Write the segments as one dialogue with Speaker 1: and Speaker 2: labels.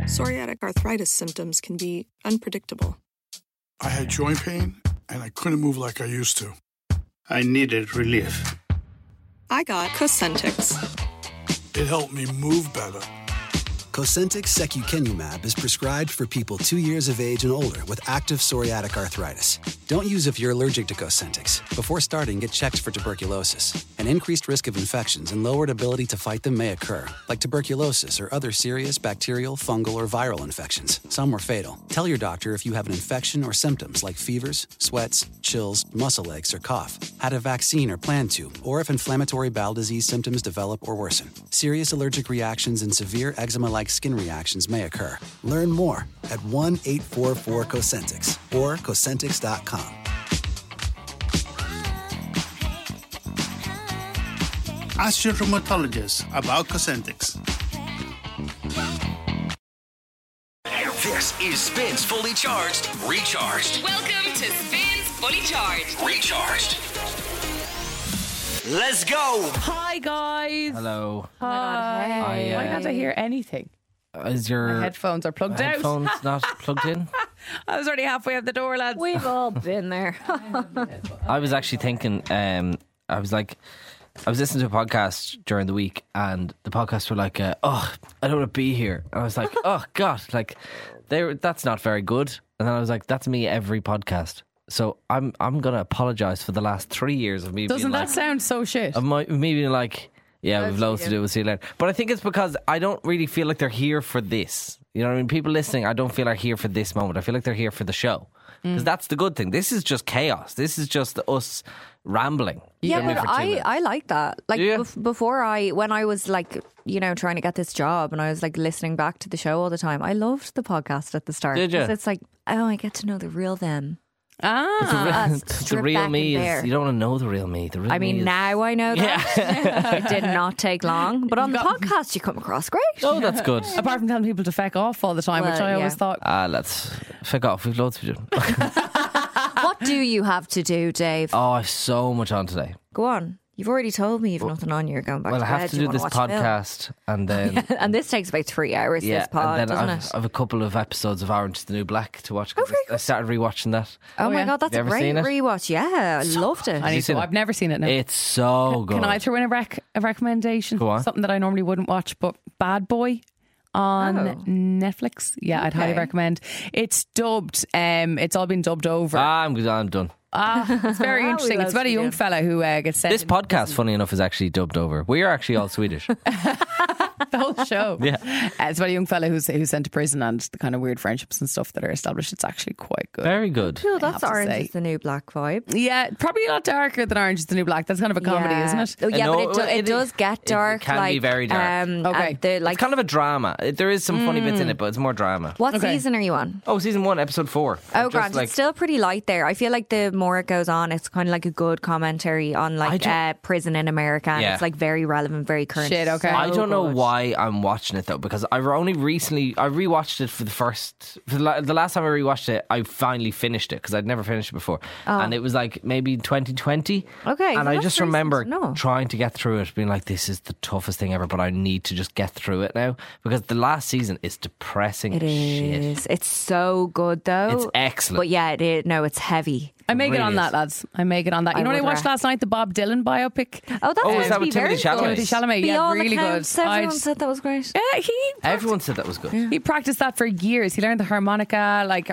Speaker 1: Psoriatic arthritis symptoms can be unpredictable.
Speaker 2: I had joint pain, and I couldn't move like I used to.
Speaker 3: I needed relief.
Speaker 1: I got Cosentyx.
Speaker 2: It helped me move better.
Speaker 4: Cosentyx secukinumab is prescribed for people 2 years of age and older with active psoriatic arthritis. Don't use if you're allergic to Cosentyx. Before starting, get checked for tuberculosis. An increased risk of infections and lowered ability to fight them may occur, like tuberculosis or other serious bacterial, fungal, or viral infections. Some were fatal. Tell your doctor if you have an infection or symptoms like fevers, sweats, chills, muscle aches, or cough, had a vaccine or plan to, or if inflammatory bowel disease symptoms develop or worsen. Serious allergic reactions and severe eczema-like skin reactions may occur. Learn more at 1-844-COSENTYX or Cosentyx.com.
Speaker 3: Ask your rheumatologist about Cosentyx.
Speaker 5: This is Spins Fully Charged, Recharged.
Speaker 6: Welcome to Spins Fully Charged.
Speaker 5: Recharged. Let's go.
Speaker 7: Hi, guys.
Speaker 8: Hello.
Speaker 7: Hi. Why can't I hear anything?
Speaker 8: Is your
Speaker 7: My headphones are plugged out.
Speaker 8: headphones not plugged in?
Speaker 7: I was already halfway out the door, lads.
Speaker 9: We've all been there.
Speaker 8: I was actually thinking, I was listening to a podcast during the week, and the podcasts were like, oh, I don't want to be here. And I was like, oh, God, like, that's not very good. And then I was like, that's me every podcast. So I'm going to apologise for the last 3 years of me
Speaker 7: Doesn't
Speaker 8: being
Speaker 7: that sound so shit?
Speaker 8: of me being like, yeah, we've loads to do, we'll see you later. But I think it's because I don't really feel like they're here for this. You know what I mean? People listening, I don't feel like here for this moment. I feel like they're here for the show. Because that's the good thing. This is just chaos. This is just us rambling.
Speaker 9: Yeah, but I like that. Like before when I was like, you know, trying to get this job and I was like listening back to the show all the time, I loved the podcast at the start.
Speaker 8: Did you?
Speaker 9: 'Cause it's like, oh, I get to know the real them.
Speaker 8: The real me is, you don't want to know the real me. The real
Speaker 9: I mean,
Speaker 8: me is,
Speaker 9: now I know that. It did not take long. But on the podcast, you come across great.
Speaker 8: oh, that's good.
Speaker 7: Apart from telling people to feck off all the time, which I always thought.
Speaker 8: Let's fuck off. We've loads to do.
Speaker 9: What do you have to do, Dave?
Speaker 8: Oh, I have so much on today.
Speaker 9: Go on. You've already told me you've nothing on. You're going back
Speaker 8: Well,
Speaker 9: to
Speaker 8: I
Speaker 9: bed.
Speaker 8: have to
Speaker 9: You
Speaker 8: do
Speaker 9: wanna
Speaker 8: this
Speaker 9: watch a film.
Speaker 8: podcast, and then
Speaker 9: And this takes about 3 hours, this pod,
Speaker 8: and then
Speaker 9: doesn't
Speaker 8: I
Speaker 9: it?
Speaker 8: have a couple of episodes of Orange is the New Black to watch.
Speaker 9: Oh, very
Speaker 8: I started rewatching that.
Speaker 9: Oh my
Speaker 7: yeah.
Speaker 9: God, that's
Speaker 8: Have
Speaker 9: a
Speaker 8: you ever
Speaker 9: great
Speaker 8: seen it?
Speaker 9: rewatch. Yeah, I loved it.
Speaker 7: I need to. I've never seen it now.
Speaker 8: It's so good.
Speaker 7: Can I throw in a recommendation?
Speaker 8: Go on.
Speaker 7: Something that I normally wouldn't watch, but Bad Boy on Netflix. Yeah, I'd highly recommend. It's dubbed. It's all been dubbed over.
Speaker 8: I'm done.
Speaker 7: It's very interesting. It's about a young fella who gets sent.
Speaker 8: This podcast, funny enough, is actually dubbed over. We are actually all Swedish.
Speaker 7: The whole show.
Speaker 8: Yeah.
Speaker 7: It's about a young fella who's sent to prison and the kind of weird friendships and stuff that are established. It's actually quite good.
Speaker 8: Very good.
Speaker 9: Cool, that's
Speaker 7: have to
Speaker 9: Orange
Speaker 7: say.
Speaker 9: is the New Black vibe.
Speaker 7: Yeah, probably a lot darker than Orange is the New Black. That's kind of a comedy, isn't it?
Speaker 9: Oh, yeah,
Speaker 8: No,
Speaker 9: but it does get dark.
Speaker 8: It can
Speaker 9: like,
Speaker 8: be very dark.
Speaker 7: Okay.
Speaker 8: It's kind of a drama. There is some funny bits in it, but it's more drama.
Speaker 9: What season are you on?
Speaker 8: Oh, season 1, episode 4.
Speaker 9: Oh, grand. It's still pretty light there. I feel like the more it goes on, it's kind of like a good commentary on like prison in America. And it's like very relevant, very current.
Speaker 7: Shit, okay.
Speaker 8: I don't know why I'm watching it though, because I rewatched it for the last time I rewatched it, I finally finished it because I'd never finished it before, and it was like maybe 2020.
Speaker 9: Okay,
Speaker 8: and
Speaker 9: so
Speaker 8: I
Speaker 9: that's
Speaker 8: just
Speaker 9: recent
Speaker 8: remember
Speaker 9: to know.
Speaker 8: trying to get through it, being like, "This is the toughest thing ever," but I need to just get through it now because the last season is depressing.
Speaker 9: It is.
Speaker 8: Shit.
Speaker 9: It's so good though.
Speaker 8: It's excellent.
Speaker 9: But yeah, it's heavy.
Speaker 7: I may get on
Speaker 8: Really
Speaker 7: that,
Speaker 8: is.
Speaker 7: lads. I may get on that. You
Speaker 9: I
Speaker 7: know what I
Speaker 9: would
Speaker 7: watched last night? The Bob Dylan biopic.
Speaker 9: Oh, that's
Speaker 8: is that with
Speaker 9: very
Speaker 8: Timothée Chalamet?
Speaker 9: good.
Speaker 7: Timothée Chalamet,
Speaker 9: Be
Speaker 7: yeah,
Speaker 9: all
Speaker 7: really
Speaker 9: accounts,
Speaker 7: good.
Speaker 9: Everyone said that was great.
Speaker 7: Yeah,
Speaker 8: Everyone said that was good.
Speaker 7: he practiced that for years. He learned the harmonica, like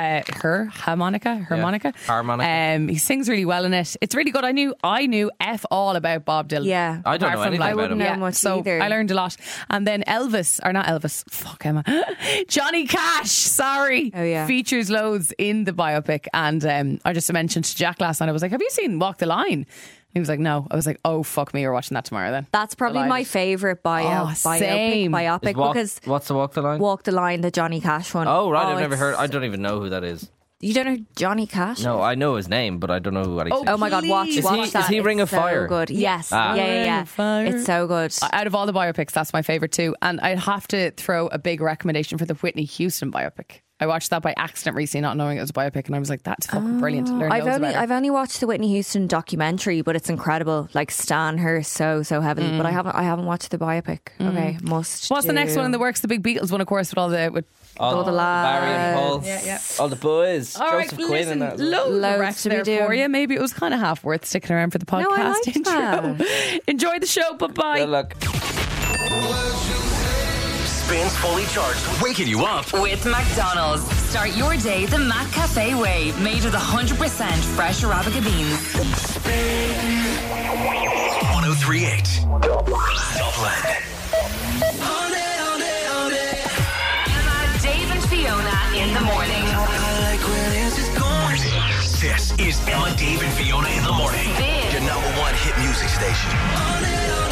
Speaker 7: harmonica. He sings really well in it. It's really good. I knew F all about Bob Dylan.
Speaker 9: Yeah.
Speaker 8: I don't
Speaker 7: Apart
Speaker 8: know
Speaker 7: from,
Speaker 8: anything
Speaker 7: like,
Speaker 8: about
Speaker 9: wouldn't
Speaker 8: him.
Speaker 9: know much
Speaker 7: so
Speaker 9: either.
Speaker 7: I learned a lot. And then fuck Emma, Johnny Cash, sorry.
Speaker 9: Oh, yeah.
Speaker 7: Features loads in the biopic. And I just mentioned to Jack last night, I was like, have you seen Walk the Line? He was like, no. I was like, oh, fuck me, we're watching that tomorrow then.
Speaker 9: That's probably my favourite
Speaker 7: same.
Speaker 9: biopic because
Speaker 8: What's the Walk the Line?
Speaker 9: Walk the Line, the Johnny Cash one.
Speaker 8: Oh, right, I've never
Speaker 9: it's-
Speaker 8: heard. I don't even know who that is.
Speaker 9: You don't know Johnny Cash?
Speaker 8: No, I know his name, but I don't know what he sings.
Speaker 9: Oh my God, watch
Speaker 8: Is
Speaker 9: that.
Speaker 8: he Ring
Speaker 9: It's
Speaker 8: of
Speaker 9: so
Speaker 8: Fire?
Speaker 9: good. Yes.
Speaker 8: Ah.
Speaker 9: Yeah.
Speaker 7: Fire.
Speaker 9: It's so good.
Speaker 7: Out of all the biopics, that's my favourite too. And I'd have to throw a big recommendation for the Whitney Houston biopic. I watched that by accident recently, not knowing it was a biopic, and I was like, that's fucking brilliant. Learn loads about her.
Speaker 9: I've only watched the Whitney Houston documentary, but it's incredible. Like, stan her so heavily. But I haven't watched the biopic. Okay, must.
Speaker 7: What's the next one in the works? The big Beatles one, of course, with all the
Speaker 9: lads.
Speaker 8: Barry and Paul.
Speaker 7: Yeah.
Speaker 8: All the boys.
Speaker 7: All right,
Speaker 8: Joseph Quinn and that.
Speaker 7: loads of recs
Speaker 9: to be
Speaker 7: there
Speaker 9: doing.
Speaker 7: for you. Maybe it was kind of half worth sticking around for the podcast
Speaker 9: I liked
Speaker 7: intro.
Speaker 9: that.
Speaker 7: Enjoy the show. Bye-bye.
Speaker 8: Good luck.
Speaker 5: Spins Fully Charged, waking you up.
Speaker 6: With McDonald's. Start your day the Mac Cafe way. Made with 100% fresh Arabica beans.
Speaker 5: 1038 Dublin.
Speaker 6: Emma, Dave and Fiona in the morning.
Speaker 5: This is Emma, Dave, and Fiona in the morning.
Speaker 6: Big.
Speaker 5: Your #1 hit music station.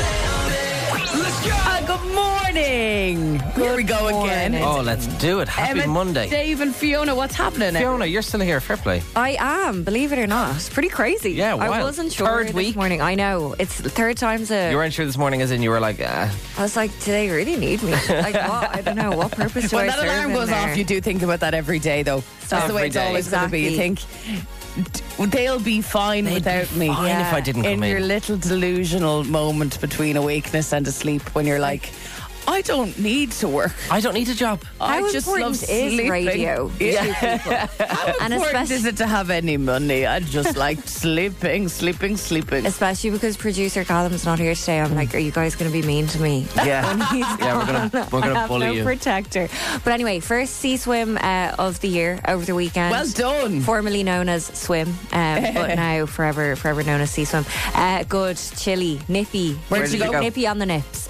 Speaker 8: Let's go.
Speaker 7: Good morning. Here we go again.
Speaker 8: Oh, let's do it. Happy
Speaker 7: Emma,
Speaker 8: Monday.
Speaker 7: Dave and Fiona, what's happening?
Speaker 8: Fiona, you're still here. Fair play.
Speaker 9: I am, believe it or not. Pretty crazy.
Speaker 8: Yeah,
Speaker 9: I
Speaker 8: wow.
Speaker 9: wasn't sure
Speaker 8: Third
Speaker 9: this
Speaker 8: week?
Speaker 9: morning. I know. It's the third time's a...
Speaker 8: You weren't sure this morning, as in you were like,
Speaker 9: I was like, do they really need me? Like, what? I don't know. What purpose do
Speaker 7: When
Speaker 9: I
Speaker 7: that
Speaker 9: serve
Speaker 7: alarm
Speaker 9: in
Speaker 7: goes
Speaker 9: there?
Speaker 7: off, you do think about that every day, though. That's the way
Speaker 8: Every
Speaker 7: it's
Speaker 8: day.
Speaker 7: always going to be. You think they'll be fine without me.
Speaker 8: fine if I didn't
Speaker 7: in
Speaker 8: come in.
Speaker 7: your little delusional moment between awakeness and asleep, when you're like, I don't need to work.
Speaker 8: I don't need a job.
Speaker 7: I
Speaker 9: How
Speaker 7: just
Speaker 9: important
Speaker 7: love
Speaker 9: is
Speaker 7: sleeping.
Speaker 9: radio?
Speaker 7: Yeah.
Speaker 9: And
Speaker 7: And important is it to have any money? I just like sleeping.
Speaker 9: Especially because producer Callum's not here today. I'm like, are you guys going to be mean to me?
Speaker 8: Yeah. We're
Speaker 9: I
Speaker 8: gonna
Speaker 9: have
Speaker 8: bully
Speaker 9: no
Speaker 8: you.
Speaker 9: protector. But anyway, first sea swim of the year over the weekend.
Speaker 7: Well done.
Speaker 9: Formerly known as swim, but now forever known as sea swim. Good, chilly, nippy.
Speaker 7: Where'd you go?
Speaker 9: Nippy on the nips.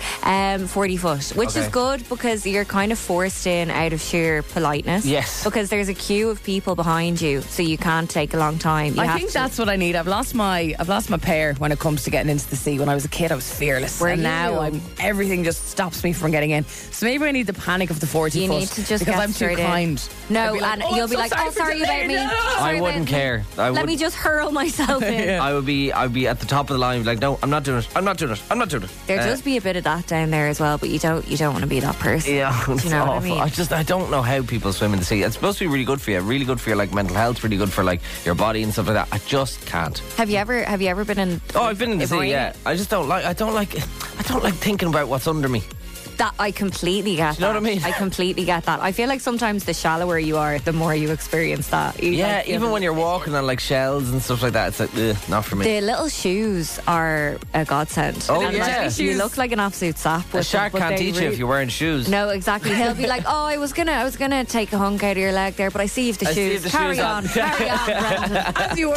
Speaker 9: 40 foot, which is
Speaker 8: Okay.
Speaker 9: good because you're kind of forced in out of sheer politeness.
Speaker 8: Yes.
Speaker 9: Because there's a queue of people behind you, so you can't take a long time. You
Speaker 7: I
Speaker 9: have
Speaker 7: think
Speaker 9: to-
Speaker 7: that's what I need. I've lost my pair when it comes to getting into the sea. When I was a kid, I was fearless,
Speaker 9: Were
Speaker 7: and
Speaker 9: you?
Speaker 7: now everything just stops me from getting in. So maybe I need the panic of the 40
Speaker 9: You
Speaker 7: foot
Speaker 9: need to just
Speaker 7: because
Speaker 9: get
Speaker 7: I'm too
Speaker 9: straight in.
Speaker 7: kind.
Speaker 9: No,
Speaker 7: I'd be like,
Speaker 9: and
Speaker 7: "Oh,
Speaker 9: you'll
Speaker 7: I'm
Speaker 9: be
Speaker 7: so
Speaker 9: like,
Speaker 7: sorry
Speaker 9: oh,
Speaker 7: for
Speaker 9: sorry about
Speaker 7: delaying
Speaker 9: me.
Speaker 7: it."
Speaker 9: Sorry
Speaker 8: I wouldn't
Speaker 9: about
Speaker 8: care.
Speaker 9: me.
Speaker 8: I
Speaker 9: Let
Speaker 8: would.
Speaker 9: me just hurl myself in.
Speaker 8: I would be at the top of the line, like, no, I'm not doing it. I'm not doing it. I'm not doing it.
Speaker 9: There does be a bit of that down there as well, but you don't want to be that person.
Speaker 8: Yeah, it's
Speaker 9: you know what I
Speaker 8: awful.
Speaker 9: mean?
Speaker 8: I don't know how people swim in the sea. It's supposed to be really good for you, really good for your like mental health, really good for like your body and stuff like that. I just can't.
Speaker 9: Have you ever been in?
Speaker 8: Oh, I've been in the sea.
Speaker 9: rain?
Speaker 8: Yeah, I don't like thinking about what's under me.
Speaker 9: That I completely get.
Speaker 8: Do you know
Speaker 9: that.
Speaker 8: what I mean?
Speaker 9: I completely get that. I feel like sometimes the shallower you are, the more you experience that.
Speaker 8: Yeah, even when you're walking on like shells and stuff like that, it's like, ugh, not for me.
Speaker 9: The little shoes are a godsend.
Speaker 8: Oh,
Speaker 9: And,
Speaker 8: yeah.
Speaker 9: like, you look like an absolute sap.
Speaker 8: A
Speaker 9: with
Speaker 8: shark
Speaker 9: them, but
Speaker 8: can't
Speaker 9: they
Speaker 8: teach you if you're wearing shoes.
Speaker 9: No, exactly. He'll be like, "Oh, I was gonna take a hunk out of your leg there, but I see you've the
Speaker 8: I see
Speaker 9: shoes.
Speaker 8: the
Speaker 9: Carry
Speaker 8: shoes
Speaker 9: on,
Speaker 8: on."
Speaker 9: carry on, Brendan."
Speaker 7: As you were.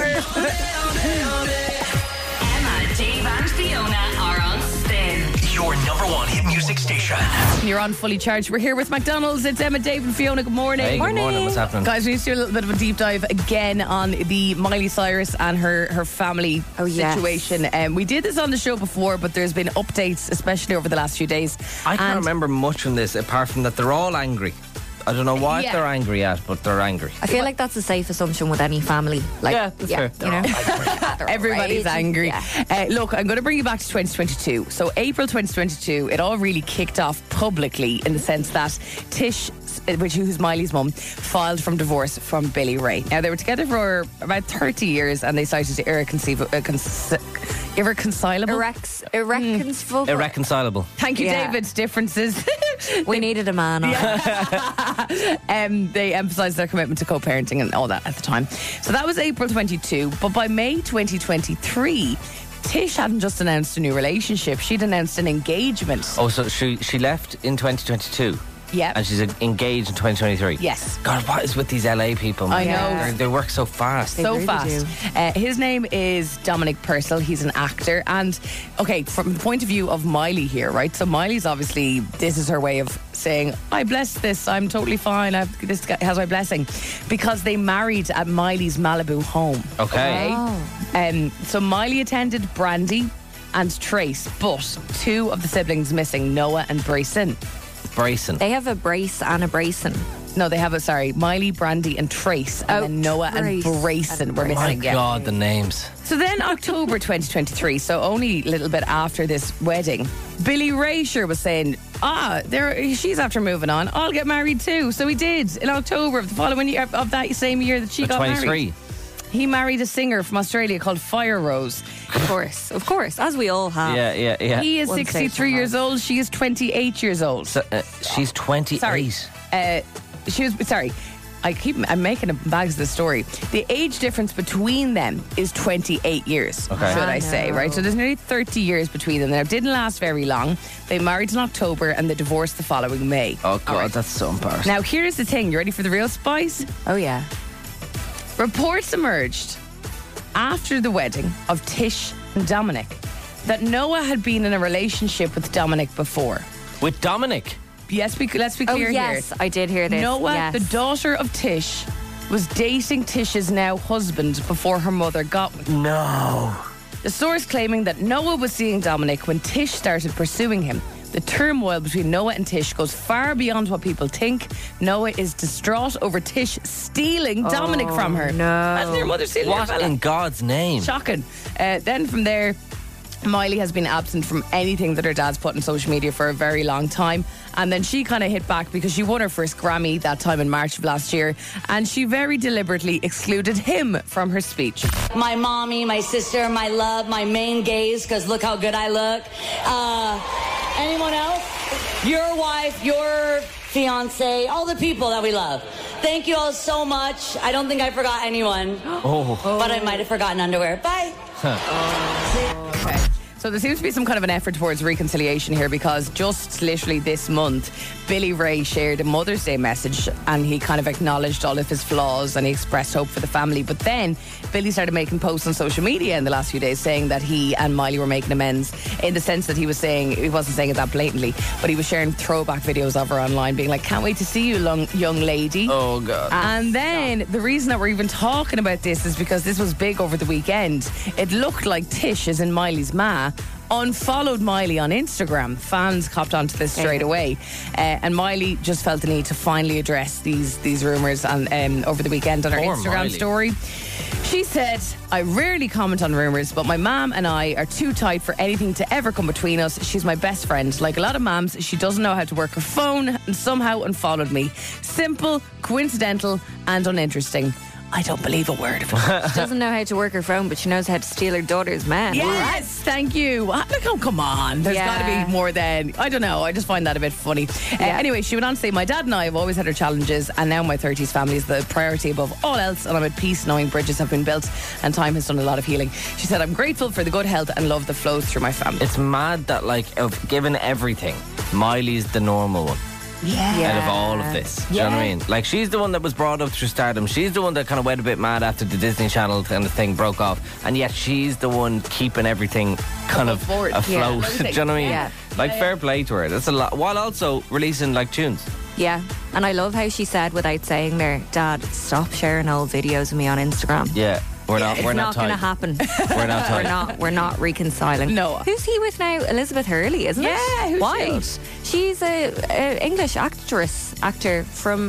Speaker 6: Emma, Dave and Fiona are on Spin.
Speaker 5: Your #1 hit music station.
Speaker 7: You're on Fully Charged. We're here with McDonald's. It's Emma, Dave, and Fiona. Good morning.
Speaker 8: Hey, good morning. What's happening?
Speaker 7: Guys, we need to do a little bit of a deep dive again on the Miley Cyrus and her family
Speaker 9: yes.
Speaker 7: situation. We did this on the show before, but there's been updates, especially over the last few days.
Speaker 8: I can't
Speaker 7: And
Speaker 8: remember much from this apart from that they're all angry. I don't know what
Speaker 7: Yeah.
Speaker 8: they're angry at, but they're angry.
Speaker 9: I feel like that's a safe assumption with any family. Like,
Speaker 8: Yeah, that's fair.
Speaker 9: you know, They're
Speaker 7: Everybody's
Speaker 9: raging.
Speaker 7: angry.
Speaker 9: Yeah.
Speaker 7: Look, I'm going to bring you back to 2022. So, April 2022, it all really kicked off publicly in the sense that Tish, who's Miley's mum, filed from divorce from Billy Ray. Now, they were together for about 30 years and they cited irreconcilable.
Speaker 8: Irreconcilable.
Speaker 7: Thank you,
Speaker 9: Yeah.
Speaker 7: David. Differences.
Speaker 9: We needed a man on.
Speaker 7: They emphasised their commitment to co-parenting and all that at the time. So that was April 22. But by May 2023, Tish hadn't just announced a new relationship. She'd announced an engagement.
Speaker 8: Oh, so she left in 2022.
Speaker 7: Yeah.
Speaker 8: And she's engaged in 2023.
Speaker 7: Yes.
Speaker 8: God, what is with these LA people?
Speaker 7: I
Speaker 8: Man?
Speaker 7: know.
Speaker 8: They work so fast.
Speaker 7: So
Speaker 9: really
Speaker 7: fast. His name is Dominic Purcell. He's an actor. And, okay, from the point of view of Miley here, right? So Miley's obviously, this is her way of saying, I bless this. I'm totally fine. This guy has my blessing. Because they married at Miley's Malibu home.
Speaker 8: Okay.
Speaker 7: So Miley attended Brandy and Trace, but two of the siblings missing, Noah and Brayson.
Speaker 8: Brayson.
Speaker 9: They have a brace and a bracing.
Speaker 7: No, they have Miley, Brandy and Trace, and then Noah
Speaker 9: Trace
Speaker 7: and Brayson were
Speaker 8: My
Speaker 7: missing. Yeah.
Speaker 8: God, the names.
Speaker 7: So then October 2023, so only a little bit after this wedding, Billy Ray sure was saying, she's after moving on. I'll get married too. So he did in October of the following year, of that same year that she got
Speaker 8: 23.
Speaker 7: married. He married a singer from Australia called Fire Rose.
Speaker 9: Of course, as we all have.
Speaker 8: Yeah.
Speaker 7: He is 63 years old. She is 28 years old.
Speaker 8: So, she's 28.
Speaker 7: Sorry. I'm making a bags of the story. The age difference between them is 28 years, should I say, right? So there's nearly 30 years between them. Now, it didn't last very long. They married in October and they divorced the following May.
Speaker 8: Oh, God, that's so embarrassing.
Speaker 7: Now, here's the thing. You ready for the real spice?
Speaker 9: Oh, yeah.
Speaker 7: Reports emerged after the wedding of Tish and Dominic that Noah had been in a relationship with Dominic before.
Speaker 8: With Dominic?
Speaker 7: Yes, let's be clear here.
Speaker 9: Yes, I did hear this.
Speaker 7: Noah, the daughter of Tish, was dating Tish's now husband before her mother got with him.
Speaker 8: No.
Speaker 7: The source claiming that Noah was seeing Dominic when Tish started pursuing him. The turmoil between Noah and Tish goes far beyond what people think. Noah is distraught over Tish stealing Dominic from her.
Speaker 9: No.
Speaker 7: Imagine your mother stealing your
Speaker 8: What
Speaker 7: fella.
Speaker 8: in God's name?
Speaker 7: Shocking. Then from there, Miley has been absent from anything that her dad's put on social media for a very long time. And then she kind of hit back because she won her first Grammy that time in March of last year. And she very deliberately excluded him from her speech.
Speaker 10: My mommy, my sister, my love, my main gaze, because look how good I look. Anyone else? Your wife, your fiance, all the people that we love. Thank you all so much. I don't think I forgot anyone. But I might have forgotten underwear. Bye.
Speaker 7: Okay. So there seems to be some kind of an effort towards reconciliation here because just literally this month, Billy Ray shared a Mother's Day message and he kind of acknowledged all of his flaws and he expressed hope for the family. But then Billy started making posts on social media in the last few days saying that he and Miley were making amends in the sense that he wasn't saying it that blatantly, but he was sharing throwback videos of her online being like, can't wait to see you, young lady.
Speaker 8: Oh, God.
Speaker 7: And then the reason that we're even talking about this is because this was big over the weekend. It looked like Tish, as in Miley's ma, unfollowed Miley on Instagram. Fans copped onto this straight away. And Miley just felt the need to finally address these rumours and over the weekend on her
Speaker 8: Poor
Speaker 7: Instagram
Speaker 8: Miley.
Speaker 7: story. She said, I rarely comment on rumours, but my mum and I are too tight for anything to ever come between us. She's my best friend. Like a lot of mums, she doesn't know how to work her phone and somehow unfollowed me. Simple, coincidental and uninteresting. I don't believe a word of it.
Speaker 9: She doesn't know how to work her phone, but she knows how to steal her daughter's man.
Speaker 7: Yes, thank you. Look, oh, come on. There's got to be more than, I don't know. I just find that a bit funny. Anyway, she went on to say, my dad and I have always had our challenges, and now my 30s family is the priority above all else, and I'm at peace knowing bridges have been built and time has done a lot of healing. She said, I'm grateful for the good health and love that flows through my family.
Speaker 8: It's mad that, like, of given everything, Miley's the normal one. Out of all of this. Do you know what I mean? Like, she's the one that was brought up through stardom. She's the one that kind of went a bit mad after the Disney Channel kind of thing broke off. And yet she's the one keeping everything kind of afloat. Do you know what I mean?
Speaker 9: Yeah.
Speaker 8: Like, fair play to her. That's a lot. While also releasing, like, tunes.
Speaker 9: Yeah. And I love how she said, without saying there, Dad, stop sharing old videos of me on Instagram.
Speaker 8: Yeah. We're not
Speaker 9: going to happen.
Speaker 8: We're not tight.
Speaker 9: We're not reconciling.
Speaker 7: No.
Speaker 9: Who's he with now? Elizabeth Hurley, isn't it?
Speaker 7: Yeah, who's
Speaker 9: Wild.
Speaker 7: she?
Speaker 9: She's a English actor from.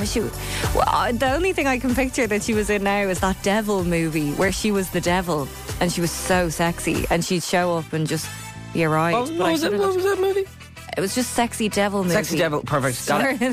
Speaker 9: The only thing I can picture that she was in now is that Devil movie where she was the devil and she was so sexy and she'd show up and just be a ride.
Speaker 8: What was that movie?
Speaker 9: It was just Sexy Devil movie.
Speaker 8: Sexy Devil, perfect. Got it.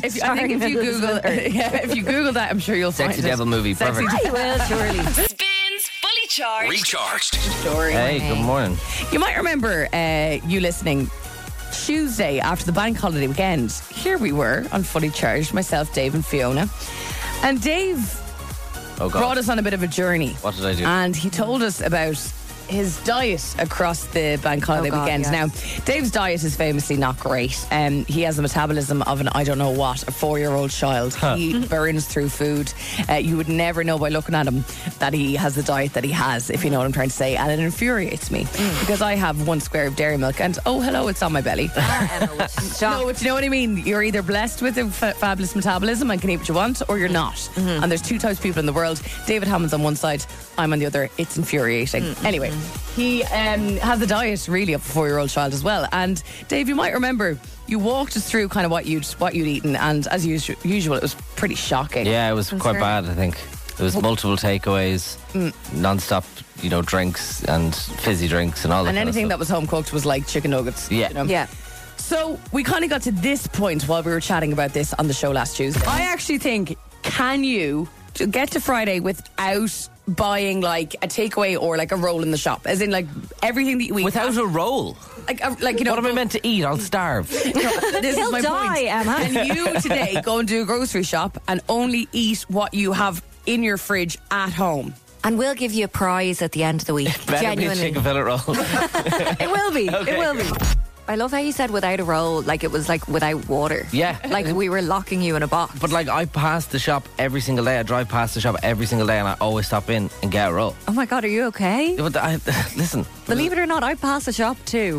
Speaker 7: If you Google that, I'm sure you'll find it.
Speaker 8: Sexy Devil movie, perfect.
Speaker 9: I will, surely.
Speaker 6: Spins Fully Charged.
Speaker 5: Recharged.
Speaker 7: Story.
Speaker 8: Hey, good morning.
Speaker 7: You might remember you listening Tuesday after the bank holiday weekend. Here we were on Fully Charged, myself, Dave and Fiona. And Dave brought us on a bit of a journey.
Speaker 8: What did I do?
Speaker 7: And he told us about his diet across the bank holiday weekend.
Speaker 9: Yes.
Speaker 7: Now, Dave's diet is famously not great. He has the metabolism of a 4-year-old child. He burns through food. You would never know by looking at him that he has the diet that he has, if you know what I'm trying to say. And it infuriates me because I have 1 square of dairy milk and, oh, hello, it's on my belly. No, but you know what I mean? You're either blessed with a fabulous metabolism and can eat what you want, or you're not. And there's 2 types of people in the world. David Hammond's on one side, I'm on the other. It's infuriating. Anyway, he has a diet really of a 4-year-old child as well. And Dave, you might remember you walked us through kind of what you'd eaten, and as usual, it was pretty shocking.
Speaker 8: Yeah, it was quite bad, I think. There was multiple takeaways, non-stop, drinks and fizzy drinks and all that.
Speaker 7: And
Speaker 8: kind of
Speaker 7: anything
Speaker 8: stuff.
Speaker 7: that was home cooked was like chicken nuggets.
Speaker 8: Yeah.
Speaker 7: You know?
Speaker 9: Yeah.
Speaker 7: So we kind of got to this point while we were chatting about this on the show last Tuesday. I actually think, can you get to Friday without buying like a takeaway or like a roll in the shop? As in like everything that you eat.
Speaker 8: Without a roll?
Speaker 7: Like you know,
Speaker 8: what am I meant to eat? I'll starve.
Speaker 7: This
Speaker 9: He'll
Speaker 7: is my
Speaker 9: die,
Speaker 7: point.
Speaker 9: Emma.
Speaker 7: Can you today go and do a grocery shop and only eat what you have in your fridge at home?
Speaker 9: And we'll give you a prize at the end of the week.
Speaker 8: Better
Speaker 9: Genuinely.
Speaker 8: be a chicken fillet roll.
Speaker 9: It will be.
Speaker 8: Okay.
Speaker 9: It will be. I love how you said without a roll, like it was like without water.
Speaker 8: Yeah.
Speaker 9: Like we were locking you in a box.
Speaker 8: But like I pass the shop every single day. I drive past the shop every single day and I always stop in and get a roll.
Speaker 9: Oh my God, are you okay?
Speaker 8: But listen.
Speaker 9: Believe it or not, I pass the shop too.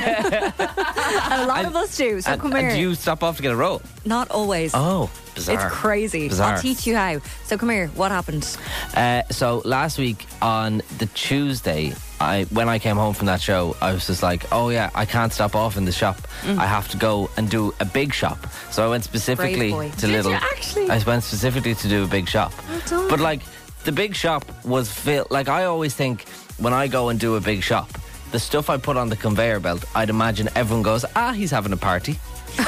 Speaker 9: A lot of us do. So come here.
Speaker 8: And do you stop off to get a roll?
Speaker 9: Not always.
Speaker 8: Oh, bizarre.
Speaker 9: It's crazy.
Speaker 8: Bizarre.
Speaker 9: I'll teach you how. So come here. What happened?
Speaker 8: So last week on the Tuesday, when I came home from that show, I was just like, oh yeah, I can't stop off in the shop. I have to go and do a big shop. So I went specifically to Lidl.
Speaker 9: Did you actually?
Speaker 8: I went specifically to do a big shop. But like the big shop was filled. Like I always think when I go and do a big shop, the stuff I put on the conveyor belt, I'd imagine everyone goes, he's having a party.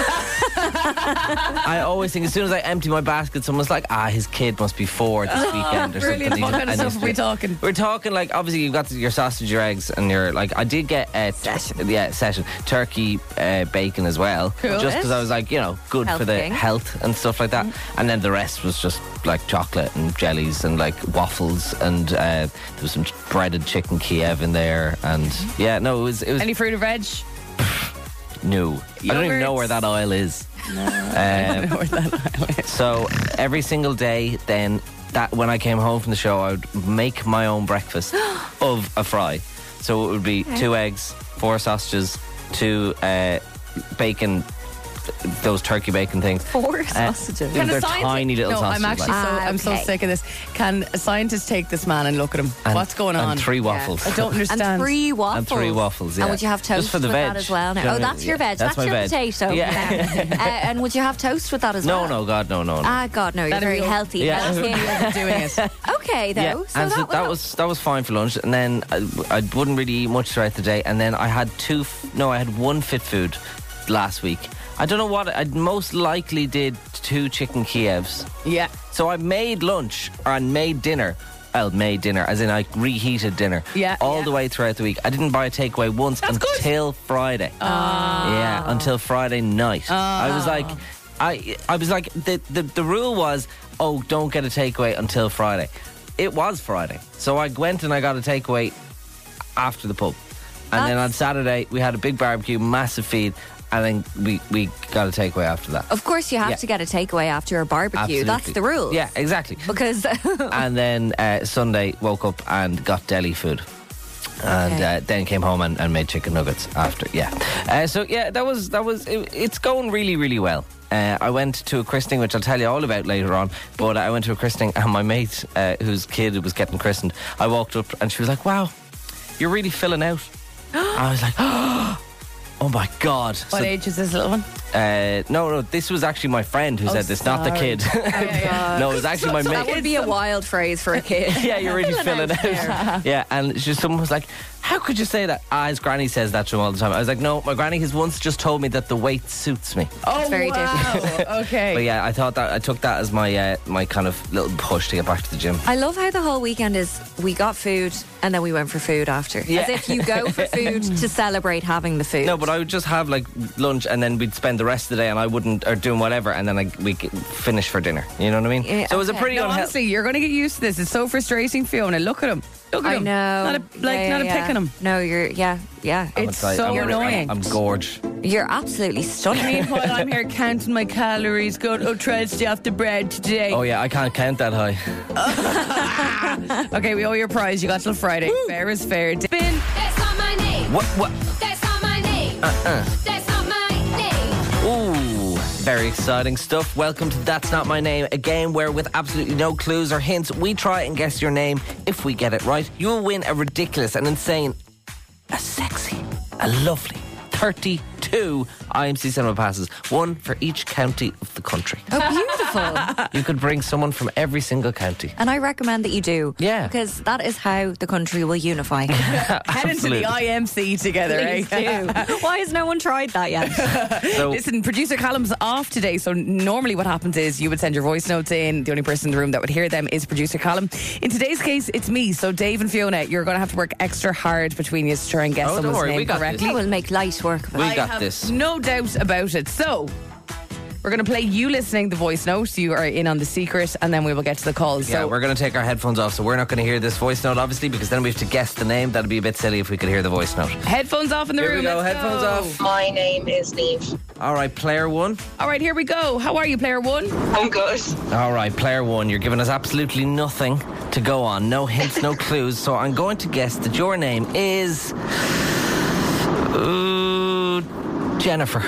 Speaker 8: I always think as soon as I empty my basket, someone's like, his kid must be 4 this weekend or
Speaker 7: Brilliant.
Speaker 8: something.
Speaker 7: What kind of stuff are we talking?
Speaker 8: We're talking like, obviously you've got your sausage, your eggs, and your like. I did get session turkey, bacon as well,
Speaker 7: Cool.
Speaker 8: just because I was like, good for the health and stuff like that. And then the rest was just like chocolate and jellies and like waffles, and there was some breaded chicken Kiev in there, and it was
Speaker 7: Any fruit or veg?
Speaker 8: No. I don't even know where that aisle is.
Speaker 7: No, I don't know where that aisle is.
Speaker 8: So every single day then, that when I came home from the show, I would make my own breakfast of a fry. So it would be 2 eggs, 4 sausages, 2 bacon, those turkey bacon things.
Speaker 9: 4 sausages.
Speaker 8: They're tiny little sausages.
Speaker 7: I'm actually I'm so sick of this. Can a scientist take this man and look at him? What's going on?
Speaker 8: And 3 waffles.
Speaker 7: I don't understand.
Speaker 9: And 3 waffles.
Speaker 8: And 3 waffles, yeah.
Speaker 9: And would you have toast
Speaker 8: just for the
Speaker 9: with
Speaker 8: veg.
Speaker 9: that as well?
Speaker 8: Do you know what I
Speaker 9: that's
Speaker 8: mean?
Speaker 9: your veg.
Speaker 8: That's
Speaker 9: That's
Speaker 8: my
Speaker 9: your
Speaker 8: veg.
Speaker 9: potato.
Speaker 8: Yeah.
Speaker 9: And would you have toast with that as well?
Speaker 8: No, God, no.
Speaker 9: God, no. You're
Speaker 7: That'd
Speaker 9: very
Speaker 7: be-
Speaker 9: healthy.
Speaker 8: Yeah.
Speaker 9: Healthy.
Speaker 7: doing it.
Speaker 9: Okay, though.
Speaker 8: Yeah,
Speaker 9: So
Speaker 8: and that was fine for lunch, and then I wouldn't really eat much throughout the day, and then I had I had 1 fit food last week. I don't know what I most likely did 2 chicken Kievs.
Speaker 7: Yeah.
Speaker 8: So I made lunch and made dinner. Well, made dinner, as in I reheated dinner.
Speaker 7: Yeah.
Speaker 8: All the way throughout the week. I didn't buy a takeaway once until Friday. Yeah, until Friday night. I was like, I was like, the rule was, don't get a takeaway until Friday. It was Friday, so I went and I got a takeaway after the pub, and then on Saturday we had a big barbecue, massive feed. And then we got a takeaway after that.
Speaker 9: Of course, you have to get a takeaway after a barbecue.
Speaker 8: Absolutely.
Speaker 9: That's the rule.
Speaker 8: Yeah, exactly.
Speaker 9: Because
Speaker 8: and then Sunday woke up and got deli food, and then came home and made chicken nuggets after. It's going really, really well. I went to a christening, which I'll tell you all about later on, but I went to a christening, and my mate, whose kid was getting christened, I walked up and she was like, wow, you're really filling out. I was like, oh my God.
Speaker 7: What age is this little one?
Speaker 8: No, this was actually my friend who said this, not the kid. No, it was actually my mate.
Speaker 9: that would be a wild phrase for a kid.
Speaker 8: Yeah, you're really filling out. Yeah, and someone was like, how could you say that? His granny says that to him all the time. I was like, no, my granny has once just told me that the weight suits me.
Speaker 7: Oh,
Speaker 9: It's very
Speaker 7: different. Okay.
Speaker 8: But yeah, I took that as my my kind of little push to get back to the gym.
Speaker 9: I love how the whole weekend is we got food and then we went for food after.
Speaker 8: Yeah.
Speaker 9: As if you go for food to celebrate having the food.
Speaker 8: No, but I would just have like lunch, and then we'd spend the rest of the day, and I wouldn't, or doing whatever, and then we'd finish for dinner. You know what I mean?
Speaker 9: Yeah,
Speaker 8: so it was a
Speaker 9: okay.
Speaker 8: pretty
Speaker 7: No,
Speaker 8: unhealthy.
Speaker 7: honestly, you're going to get used to this. It's so frustrating, Fiona. Look at him. Look at
Speaker 9: I
Speaker 7: him.
Speaker 9: know.
Speaker 7: Not a pick on him.
Speaker 9: No, you're, yeah.
Speaker 7: It's so annoying.
Speaker 8: I'm gorge.
Speaker 9: You're absolutely stunning.
Speaker 7: Meanwhile, I'm here counting my calories, going, try to stay off the bread today.
Speaker 8: Oh yeah, I can't count that high.
Speaker 7: Okay, we owe your prize. You got till Friday. Fair is fair. Bin.
Speaker 11: That's not my name.
Speaker 8: What?
Speaker 11: That's not my name. That's not my name.
Speaker 8: Ooh, very exciting stuff. Welcome to That's Not My Name, a game where with absolutely no clues or hints, we try and guess your name. If we get it right, you will win a ridiculous, an insane, a sexy, a lovely 30 2 IMC cinema passes, one for each county of the country.
Speaker 9: Oh, beautiful.
Speaker 8: You could bring someone from every single county.
Speaker 9: And I recommend that you do.
Speaker 8: Yeah.
Speaker 9: Because that is how the country will unify.
Speaker 7: Head into the IMC together,
Speaker 9: Please
Speaker 7: eh?
Speaker 9: do. Why has no one tried that yet?
Speaker 8: So,
Speaker 7: Listen, producer Callum's off today, so normally what happens is you would send your voice notes in. The only person in the room that would hear them is producer Callum. In today's case, it's me. So Dave and Fiona, you're going to have to work extra hard between you to try and guess
Speaker 8: Oh, don't
Speaker 7: someone's
Speaker 8: worry, we
Speaker 7: name
Speaker 8: got
Speaker 7: correctly.
Speaker 9: That will make light work of it.
Speaker 8: We
Speaker 7: I
Speaker 8: got
Speaker 7: have
Speaker 8: this.
Speaker 7: no doubt about it. So we're going to play you listening the voice note. You are in on the secret, and then we will get to the calls.
Speaker 8: yeah,
Speaker 7: So
Speaker 8: we're going to take our headphones off, so we're not going to hear this voice note, obviously, because then we have to guess the name. That'd be a bit silly if we could hear the voice note.
Speaker 7: headphones off in the
Speaker 8: Here
Speaker 7: room.
Speaker 8: we go,
Speaker 7: Let's
Speaker 8: headphones
Speaker 7: go.
Speaker 8: off.
Speaker 12: My name is Neve.
Speaker 8: All right, player 1.
Speaker 7: All right, here we go. How are you, player 1?
Speaker 12: I'm good.
Speaker 8: All right, player 1, you're giving us absolutely nothing to go on. No hints, no clues. So I'm going to guess that your name is Jennifer.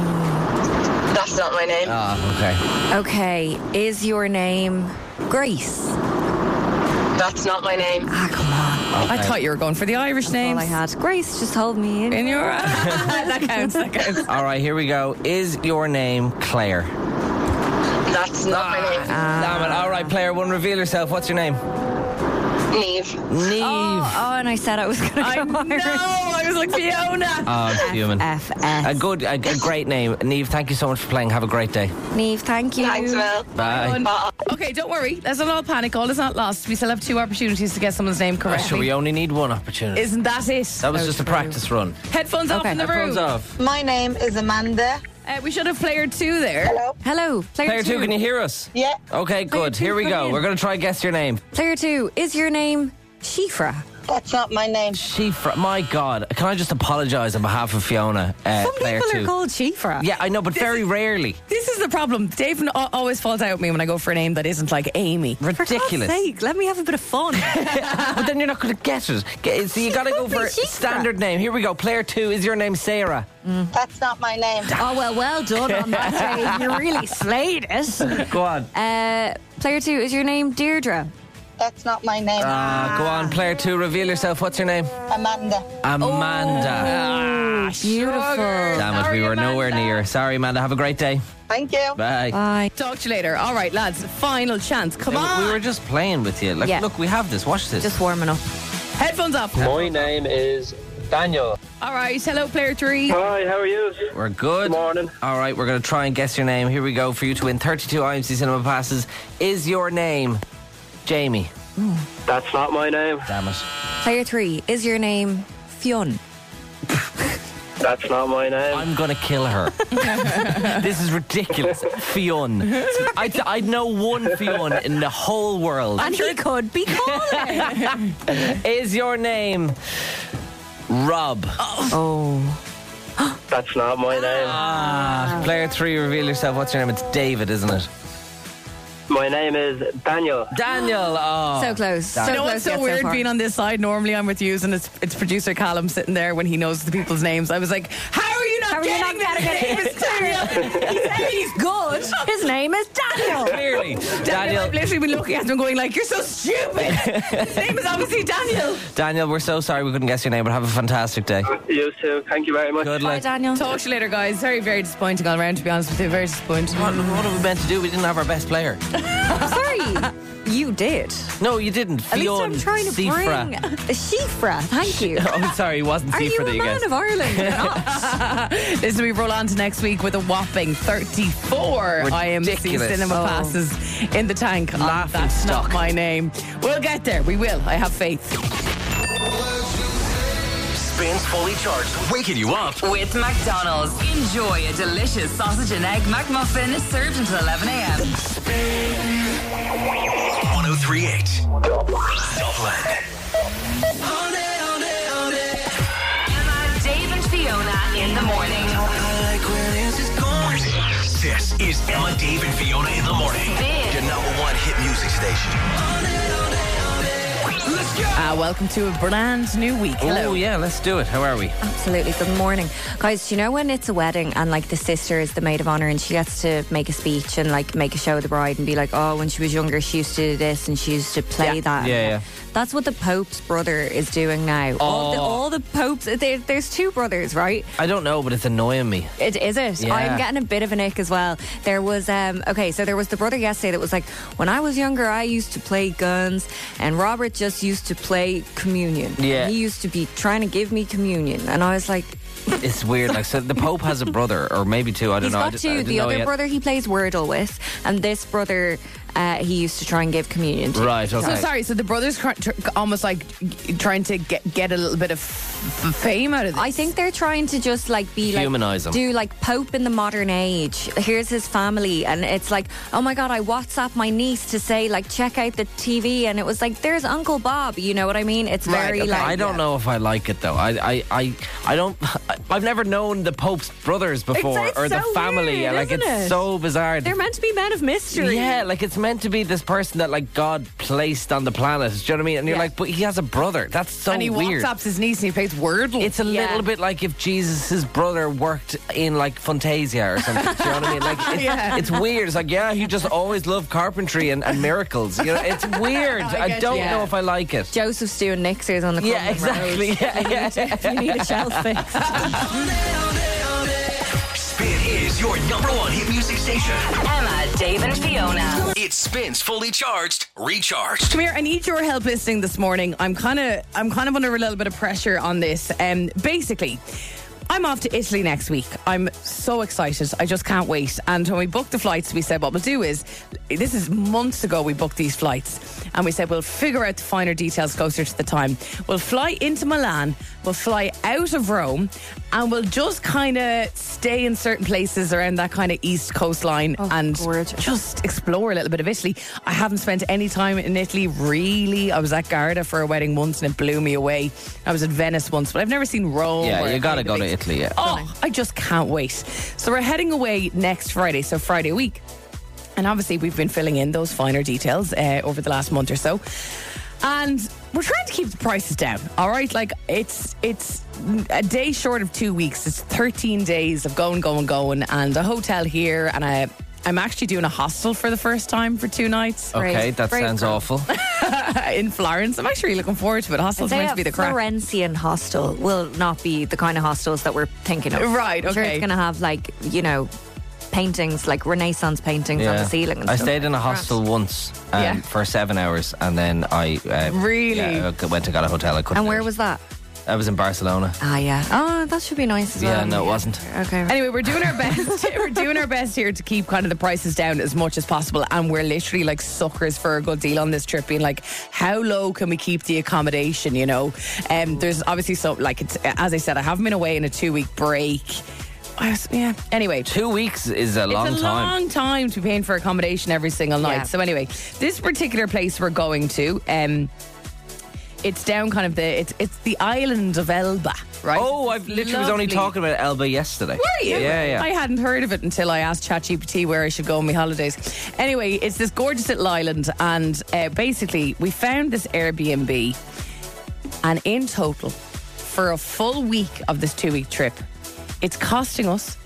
Speaker 12: That's not my name.
Speaker 8: Ah, okay.
Speaker 9: Okay, is your name Grace?
Speaker 12: That's not my name.
Speaker 9: Ah, come on.
Speaker 7: I thought you were going for the Irish
Speaker 9: All
Speaker 7: names.
Speaker 9: I had. Grace just told me in.
Speaker 7: In your that counts. That counts.
Speaker 8: All right, here we go. Is your name Claire?
Speaker 12: That's not my name.
Speaker 8: Damn it. All right, player 1, reveal yourself. What's your name?
Speaker 12: Neve.
Speaker 8: Neve.
Speaker 9: Oh, and I said I was going to
Speaker 7: I
Speaker 9: go
Speaker 7: know. I was like Fiona.
Speaker 8: Oh, I'm human.
Speaker 9: FS.
Speaker 8: A great name. Neve, thank you so much for playing. Have a great day.
Speaker 9: Neve, thank you.
Speaker 12: Thanks, Mel.
Speaker 8: Bye.
Speaker 7: Okay, don't worry. Let's not all panic. All is not lost. We still have 2 opportunities to get someone's name correctly.
Speaker 8: So we only need one opportunity.
Speaker 7: Isn't that it?
Speaker 8: That was just a practice run.
Speaker 7: Headphones off
Speaker 9: Okay.
Speaker 7: in the room.
Speaker 8: Headphones off.
Speaker 12: My name is Amanda.
Speaker 7: We should have player 2 there.
Speaker 12: Hello.
Speaker 9: Hello,
Speaker 8: Player 2, can you hear us?
Speaker 12: Yeah.
Speaker 8: Okay, good.
Speaker 9: two,
Speaker 8: Here we
Speaker 9: come
Speaker 8: go.
Speaker 9: in.
Speaker 8: We're going to try guess your name.
Speaker 9: Player 2, is your name Shifra?
Speaker 12: That's not my name.
Speaker 8: Shifra. My God. Can I just apologise on behalf of Fiona,
Speaker 9: Some
Speaker 8: player
Speaker 9: people
Speaker 8: 2?
Speaker 9: are called Shifra.
Speaker 8: Yeah, I know, but very rarely.
Speaker 7: This is the problem. Dave always falls out with me when I go for a name that isn't like Amy.
Speaker 9: For God's
Speaker 8: Ridiculous.
Speaker 9: sake, let me have a bit of fun.
Speaker 8: But then you're not going to get it. So you got to go for a
Speaker 9: Shifra.
Speaker 8: standard name. Here we go. Player 2, is your name Sarah?
Speaker 12: That's not my name.
Speaker 9: Oh, well done on that, Dave. You really slayed it.
Speaker 8: Go on.
Speaker 9: Player 2, is your name Deirdre?
Speaker 12: That's not my name.
Speaker 8: Go on, player 2, reveal yourself. What's your name?
Speaker 12: Amanda.
Speaker 8: Amanda.
Speaker 9: Beautiful.
Speaker 8: Damn it,
Speaker 7: Sorry,
Speaker 8: we were nowhere
Speaker 7: Amanda.
Speaker 8: near. Sorry, Amanda. Have a great day.
Speaker 12: Thank you.
Speaker 8: Bye.
Speaker 9: Bye.
Speaker 7: Talk to you later. All right, lads. Final chance. Come on.
Speaker 8: We were just playing with you. Like,
Speaker 9: Yeah.
Speaker 8: look, we have this. Watch this.
Speaker 9: Just warming up.
Speaker 7: Headphones off.
Speaker 13: My name is Daniel.
Speaker 7: All right. Hello, player 3.
Speaker 13: Hi, how are you?
Speaker 8: We're good.
Speaker 13: Good morning.
Speaker 8: All right, we're going to try and guess your name. Here we go for you to win 32 IMC Cinema passes. Is your name Jamie?
Speaker 13: That's not my name.
Speaker 8: Damn it.
Speaker 9: Player 3, is your name Fionn?
Speaker 13: That's not my name.
Speaker 8: I'm going to kill her. This is ridiculous. Fionn. I'd know one Fionn in the whole world.
Speaker 9: And he could be calling.
Speaker 8: Is your name Rob?
Speaker 9: Oh.
Speaker 13: That's not my name.
Speaker 8: Player 3, reveal yourself. What's your name? It's David, isn't it?
Speaker 13: My name is Daniel.
Speaker 8: Daniel. Oh.
Speaker 9: So close.
Speaker 8: Damn.
Speaker 9: So
Speaker 7: You know
Speaker 9: close
Speaker 7: what's so
Speaker 9: yet
Speaker 7: weird
Speaker 9: far.
Speaker 7: being on this side? Normally I'm with you, and it's producer Callum sitting there when he knows the people's names. I was like, how are you not getting that? His name is Daniel. He said he's good.
Speaker 9: His name is Daniel.
Speaker 8: Clearly.
Speaker 7: Daniel, I've literally been looking at him going like, you're so stupid. His name is obviously Daniel.
Speaker 8: Daniel, we're so sorry we couldn't guess your name, but have a fantastic day.
Speaker 13: You too. Thank you very much.
Speaker 8: Good
Speaker 9: Bye,
Speaker 8: luck.
Speaker 9: Daniel.
Speaker 7: Talk to you later, guys. Very, very disappointing all around, to be honest with you. Very disappointing.
Speaker 8: What have we meant to do? We didn't have our best player.
Speaker 9: Sorry. You did.
Speaker 8: No, you didn't.
Speaker 9: At least
Speaker 8: Fionn,
Speaker 9: I'm trying to
Speaker 8: Sifra.
Speaker 9: bring a Shifra. Thank you.
Speaker 8: Oh, sorry, it wasn't
Speaker 9: Are you
Speaker 8: Sifra
Speaker 9: a
Speaker 8: that you
Speaker 9: man
Speaker 8: guessed.
Speaker 9: of Ireland or not?
Speaker 7: Listen, we roll on to next week with a whopping 34 IMC
Speaker 8: Ridiculous.
Speaker 7: cinema
Speaker 9: Oh.
Speaker 7: passes in the tank.
Speaker 8: Laughing
Speaker 7: That's
Speaker 8: stock.
Speaker 7: not my name. We'll get there. We will. I have faith.
Speaker 5: Spins Fully Charged, waking you up.
Speaker 6: With McDonald's. Enjoy a delicious sausage and egg McMuffin served until 11 a.m.
Speaker 5: 1038 Dublin.
Speaker 6: Emma, Dave, and Fiona in the morning.
Speaker 5: This is Emma, Dave, and Fiona in the morning.
Speaker 6: Big.
Speaker 5: Your number one hit music station.
Speaker 7: Welcome to a brand new week. Hello.
Speaker 8: Oh, yeah, let's do it. How are we?
Speaker 9: Absolutely. Good morning. Guys, do you know when it's a wedding and like the sister is the maid of honour and she gets to make a speech and like make a show of the bride and be like, oh, when she was younger she used to do this and she used to play that.
Speaker 8: Yeah.
Speaker 9: That's what the Pope's brother is doing now. All the Popes, there's two brothers, right?
Speaker 8: I don't know, but it's annoying me.
Speaker 9: Is it?
Speaker 8: Yeah.
Speaker 9: I'm getting a bit of an ick as well. There was, so there was the brother yesterday that was like, when I was younger, I used to play guns and Robert just used to play communion.
Speaker 8: Yeah.
Speaker 9: He used to be trying to give me communion. And I was like...
Speaker 8: It's weird. Like, so the Pope has a brother, or maybe two, I don't know.
Speaker 9: He's got two. The other brother he plays Wordle with, and this brother... he used to try and give communion to.
Speaker 8: Right, okay.
Speaker 7: So the brothers almost like trying to get a little bit of fame out of this.
Speaker 9: I think they're trying to just like be
Speaker 8: Humanise him.
Speaker 9: Do like Pope in the modern age. Here's his family, and it's like, oh my God, I WhatsApp my niece to say like check out the TV, and it was like there's Uncle Bob. You know what I mean? It's very like.
Speaker 8: I don't know if I like it though. I don't. I've never known the Pope's brothers before
Speaker 9: It's
Speaker 8: or the
Speaker 9: so
Speaker 8: family.
Speaker 9: weird,
Speaker 8: like
Speaker 9: isn't
Speaker 8: it's
Speaker 9: it?
Speaker 8: so bizarre.
Speaker 9: They're meant to be men of mystery.
Speaker 8: Yeah, like it's meant to be this person that like God placed on the planet. Do you know what I mean? And you're like, but he has a brother. That's so
Speaker 7: and he
Speaker 8: weird.
Speaker 7: WhatsApps his niece and he plays Wordle.
Speaker 8: It's a little bit like if Jesus' brother worked in like Fantasia or something. Do you know what I mean? Like it's weird. It's like, yeah, he just always loved carpentry and miracles. You know, it's weird. I don't know if I like it.
Speaker 9: Joseph's doing Nixers on the
Speaker 8: Yeah, exactly.
Speaker 9: If you need a shelf fix.
Speaker 5: Spin is your number one hit music station.
Speaker 6: Emma, Dave and Fiona.
Speaker 5: It spins fully charged, recharged.
Speaker 7: Come here, I need your help listening this morning. I'm kind of under a little bit of pressure on this. Basically, I'm off to Italy next week. I'm so excited. I just can't wait. And when we booked the flights, we said what we'll do is, this is months ago we booked these flights, and we said we'll figure out the finer details closer to the time. We'll fly into Milan, we'll fly out of Rome, and we'll just kind of stay in certain places around that kind of east coastline and just explore a little bit of Italy. I haven't spent any time in Italy, really. I was at Garda for a wedding once and it blew me away. I was at Venice once, but I've never seen Rome.
Speaker 8: Yeah, you gotta go to Italy, yeah.
Speaker 7: Oh, I just can't wait. So we're heading away next Friday, so Friday week. And obviously we've been filling in those finer details over the last month or so. And we're trying to keep the prices down, all right? Like, it's a day short of 2 weeks. It's 13 days of going, and a hotel here, and I'm actually doing a hostel for the first time for 2 nights.
Speaker 8: Okay, that sounds awful.
Speaker 7: In Florence. I'm actually looking forward to it. Hostel's meant to be the crack.
Speaker 9: Florentian hostel will not be the kind of hostels that we're thinking of.
Speaker 7: Right,
Speaker 9: I'm sure
Speaker 7: okay.
Speaker 9: it's going to have like, you know, paintings, like Renaissance paintings on the ceiling and
Speaker 8: I
Speaker 9: stuff.
Speaker 8: stayed in a hostel once for 7 hours, and then I went and got a hotel. I couldn't.
Speaker 9: And where was that?
Speaker 8: I was in Barcelona.
Speaker 9: Ah, yeah. Oh, that should be nice as well.
Speaker 8: Yeah, no, it wasn't.
Speaker 9: Okay.
Speaker 7: Anyway, we're doing our best. We're doing our best here to keep kind of the prices down as much as possible, and we're literally like suckers for a good deal on this trip. Being like, how low can we keep the accommodation? You know, there's obviously it's as I said, I haven't been away in a 2-week break. Anyway,
Speaker 8: 2 weeks is a long time.
Speaker 7: It's a long time to be paying for accommodation every single night.
Speaker 9: Yeah.
Speaker 7: So anyway, this particular place we're going to, it's down kind of it's the island of Elba, right?
Speaker 8: Oh, I literally was only talking about Elba yesterday.
Speaker 7: Were you?
Speaker 8: Yeah.
Speaker 7: I hadn't heard of it until I asked ChatGPT where I should go on my holidays. Anyway, it's this gorgeous little island, and basically we found this Airbnb, and in total, for a full week of this 2-week trip, it's costing us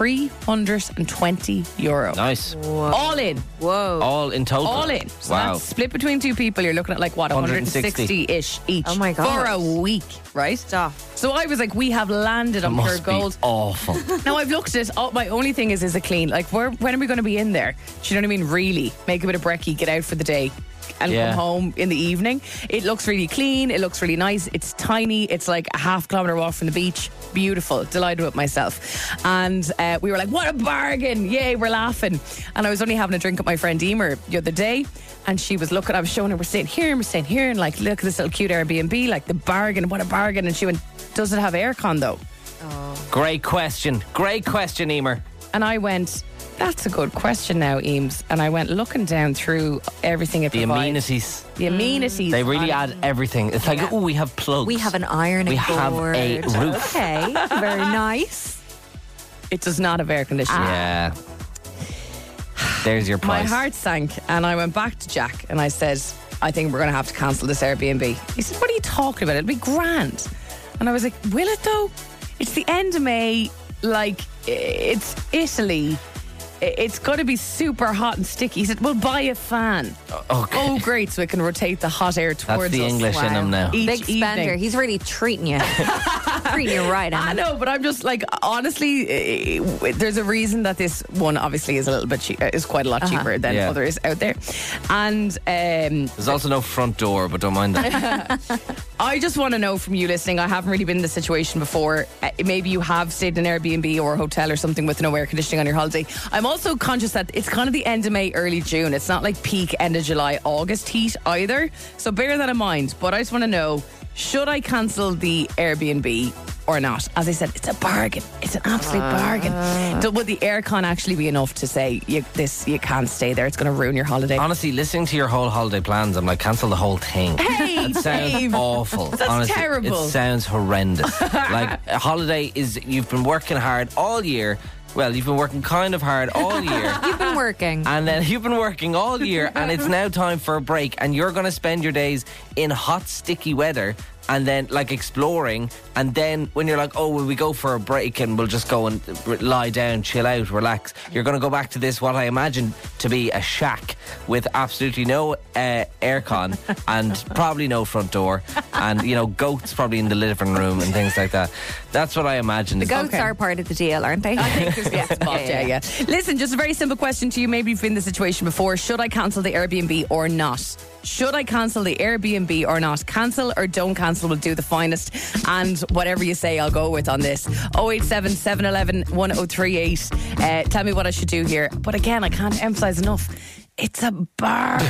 Speaker 7: €320.
Speaker 8: Nice.
Speaker 9: Whoa.
Speaker 7: All in.
Speaker 9: Whoa.
Speaker 8: All in total.
Speaker 7: All in. So
Speaker 8: wow.
Speaker 7: that's split between 2 people. You're looking at like what, 160-ish each.
Speaker 9: Oh my God.
Speaker 7: For a week, right?
Speaker 9: Stop.
Speaker 7: So I was like, we have landed on pure gold.
Speaker 8: Awful.
Speaker 7: Now I've looked at it. My only thing is it clean? Like, when are we going to be in there? Do you know what I mean? Really, make a bit of brekkie, get out for the day, and come home in the evening. It looks really clean. It looks really nice. It's tiny. It's like a half-kilometre walk from the beach. Beautiful. Delighted with myself. And we were like, what a bargain. Yay, we're laughing. And I was only having a drink with my friend Emer the other day, and she was looking, I was showing her, we're staying here, and like, look at this little cute Airbnb, like the bargain, what a bargain. And she went, does it have aircon though?
Speaker 9: Oh.
Speaker 8: Great question, Emer.
Speaker 7: And I went, that's a good question now, Eames. And I went looking down through everything it
Speaker 8: the
Speaker 7: provides.
Speaker 8: amenities.
Speaker 7: The amenities.
Speaker 8: They really add everything. It's like, oh, we have plugs.
Speaker 9: We have an ironing board.
Speaker 8: We have a roof.
Speaker 9: Okay, very nice.
Speaker 7: It does not have air conditioning.
Speaker 8: Yeah. There's your
Speaker 7: My
Speaker 8: price.
Speaker 7: heart sank, and I went back to Jack and I said, I think we're going to have to cancel this Airbnb. He said, what are you talking about? It'll be grand. And I was like, will it though? It's the end of May. Like, it's Italy. It's going to be super hot and sticky. He said, we'll buy a fan.
Speaker 8: Okay.
Speaker 7: Oh, great. So it can rotate the hot air towards us.
Speaker 8: That's the English in him now.
Speaker 7: Each
Speaker 9: Big spender.
Speaker 7: evening.
Speaker 9: He's really treating you. Treating you right,
Speaker 7: I know, but I'm just like, honestly, there's a reason that this one obviously is a little bit is quite a lot cheaper than others out there. And
Speaker 8: there's also no front door, but don't mind that.
Speaker 7: I just want to know from you listening, I haven't really been in this situation before. Maybe you have stayed in an Airbnb or a hotel or something with no air conditioning on your holiday. I'm also conscious that it's kind of the end of May, early June. It's not like peak end of July, August heat either. So bear that in mind. But I just want to know, should I cancel the Airbnb or not? As I said, it's a bargain. It's an absolute bargain. Would the aircon actually be enough to say you can't stay there? It's going to ruin your holiday.
Speaker 8: Honestly, listening to your whole holiday plans, I'm like, cancel the whole thing.
Speaker 7: Hey,
Speaker 8: that sounds
Speaker 7: Dave.
Speaker 8: awful.
Speaker 7: That's
Speaker 8: honestly,
Speaker 7: terrible.
Speaker 8: It sounds horrendous. Like, a holiday is, you've been working hard all year. Well, you've been working kind of hard all year.
Speaker 9: You've been working.
Speaker 8: And then you've been working all year, and it's now time for a break, and you're going to spend your days in hot, sticky weather, and then like exploring, and then when you're like, oh, will we go for a break and we'll just go and lie down, chill out, relax, you're going to go back to this, what I imagine to be a shack with absolutely no aircon and probably no front door, and goats probably in the living room and things like that. That's what I imagine.
Speaker 9: The goats are part of the deal, aren't they?
Speaker 7: I think there's lots involved, yeah. Listen, just a very simple question to you. Maybe you've been in the situation before. Should I cancel the Airbnb or not? Should I cancel the Airbnb or not? Cancel or don't cancel will do the finest. And whatever you say, I'll go with on this. 087 711 1038. Tell me what I should do here. But again, I can't emphasise enough. It's a bargain.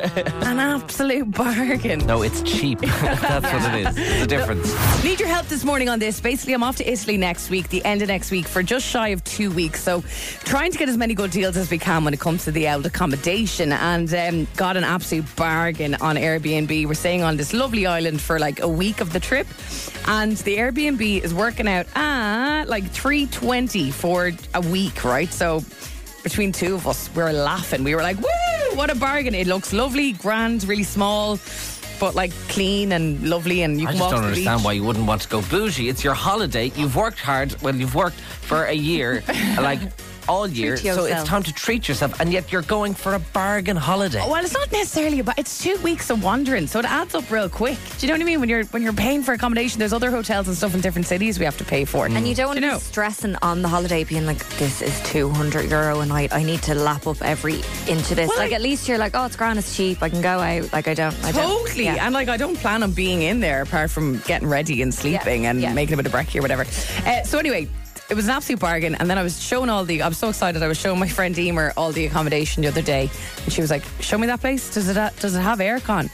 Speaker 7: An absolute bargain.
Speaker 8: No, it's cheap. That's what it is. There's a difference.
Speaker 7: Need your help this morning on this. Basically, I'm off to Italy next week, the end of next week, for just shy of 2 weeks. So trying to get as many good deals as we can when it comes to the old accommodation, and got an absolute bargain on Airbnb. We're staying on this lovely island for like a week of the trip, and the Airbnb is working out at like $320 for a week, right? So between two of us, we were laughing. We were like, woo, what a bargain. It looks lovely, grand, really small, but like clean and lovely, and you can walk to the beach.
Speaker 8: I just don't understand why you wouldn't want to go bougie. It's your holiday. You've worked hard. Well, you've worked for a year, like all year, so it's time to treat yourself, and yet you're going for a bargain holiday.
Speaker 7: Well, it's not necessarily about, it's 2 weeks of wandering, so it adds up real quick. Do you know what I mean? When you're paying for accommodation, there's other hotels and stuff in different cities we have to pay for.
Speaker 9: And you don't want to be stressing on the holiday, being like, this is €200 a night, I need to lap up every inch of this.
Speaker 7: Well,
Speaker 9: like, at least you're like, oh, it's grand, it's cheap, I can go out. Like, I don't.
Speaker 7: Totally.
Speaker 9: Yeah.
Speaker 7: And like, I don't plan on being in there apart from getting ready and sleeping and making a bit of brekkie or whatever. So anyway, it was an absolute bargain. And then I was so excited. I was showing my friend Emer all the accommodation the other day, and she was like, show me that place. Does it have aircon?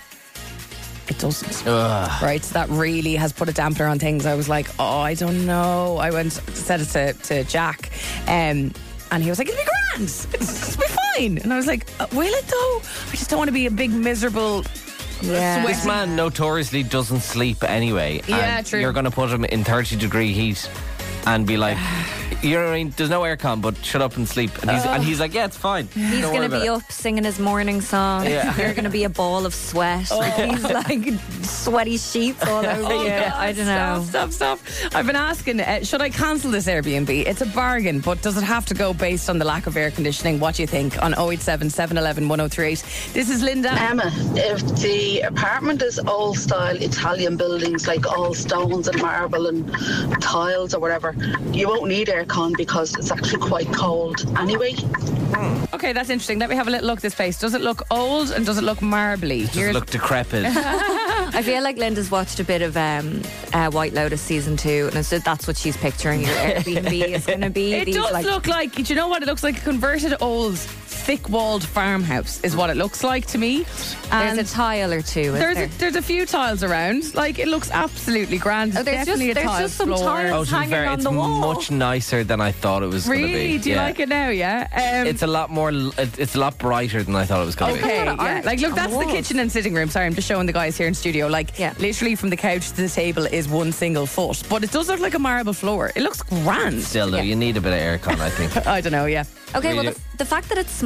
Speaker 7: It doesn't. Right, so that really has put a dampener on things. I was like, oh, I don't know. I said it to Jack, and he was like, it'll be grand, it'll be fine. And I was like, will it though? I just don't want to be a big miserable.
Speaker 9: Yeah.
Speaker 8: This man notoriously doesn't sleep anyway.
Speaker 7: Yeah,
Speaker 8: and
Speaker 7: true.
Speaker 8: You're going to put him in 30-degree heat and be like, you know what I mean? There's no aircon, but shut up and sleep. And he's like, yeah, it's fine.
Speaker 9: He's going to be up singing his morning song.
Speaker 8: Yeah.
Speaker 9: You're going to be a ball of sweat. He's like sweaty sheets all over you.
Speaker 7: God,
Speaker 9: I don't know.
Speaker 7: Stop. I've been asking, should I cancel this Airbnb? It's a bargain, but does it have to go based on the lack of air conditioning? What do you think? On 087 711 1038. This is Linda.
Speaker 14: Emma, if the apartment is old style Italian buildings, like all stones and marble and tiles or whatever, you won't need aircon because it's actually quite cold anyway.
Speaker 7: Okay, that's interesting. Let me have a little look at this place. Does it look old and does it look marbly?
Speaker 8: Does it look decrepit?
Speaker 9: I feel like Linda's watched a bit of White Lotus season 2, and so that's what she's picturing your Airbnb is going to be.
Speaker 7: It does look like, do you know what? It looks like a converted old thick-walled farmhouse is what it looks like to me. And
Speaker 9: there's a tile or two.
Speaker 7: There's a few tiles around. Like, it looks absolutely grand.
Speaker 9: Oh, there's just some tiles hanging on the wall.
Speaker 8: It's much nicer than I thought it was going to be.
Speaker 7: Really? Do you like it now? Yeah.
Speaker 8: It's a lot more. It's a lot brighter than I thought it was going to be.
Speaker 7: Okay. Yeah. Like, look, that's the kitchen and sitting room. Sorry, I'm just showing the guys here in studio. Like, literally from the couch to the table is one single foot, but it does look like a marble floor. It looks grand.
Speaker 8: Still, though, you need a bit of aircon, I think.
Speaker 7: I don't know. Yeah.
Speaker 9: Okay. Well, the fact that it's small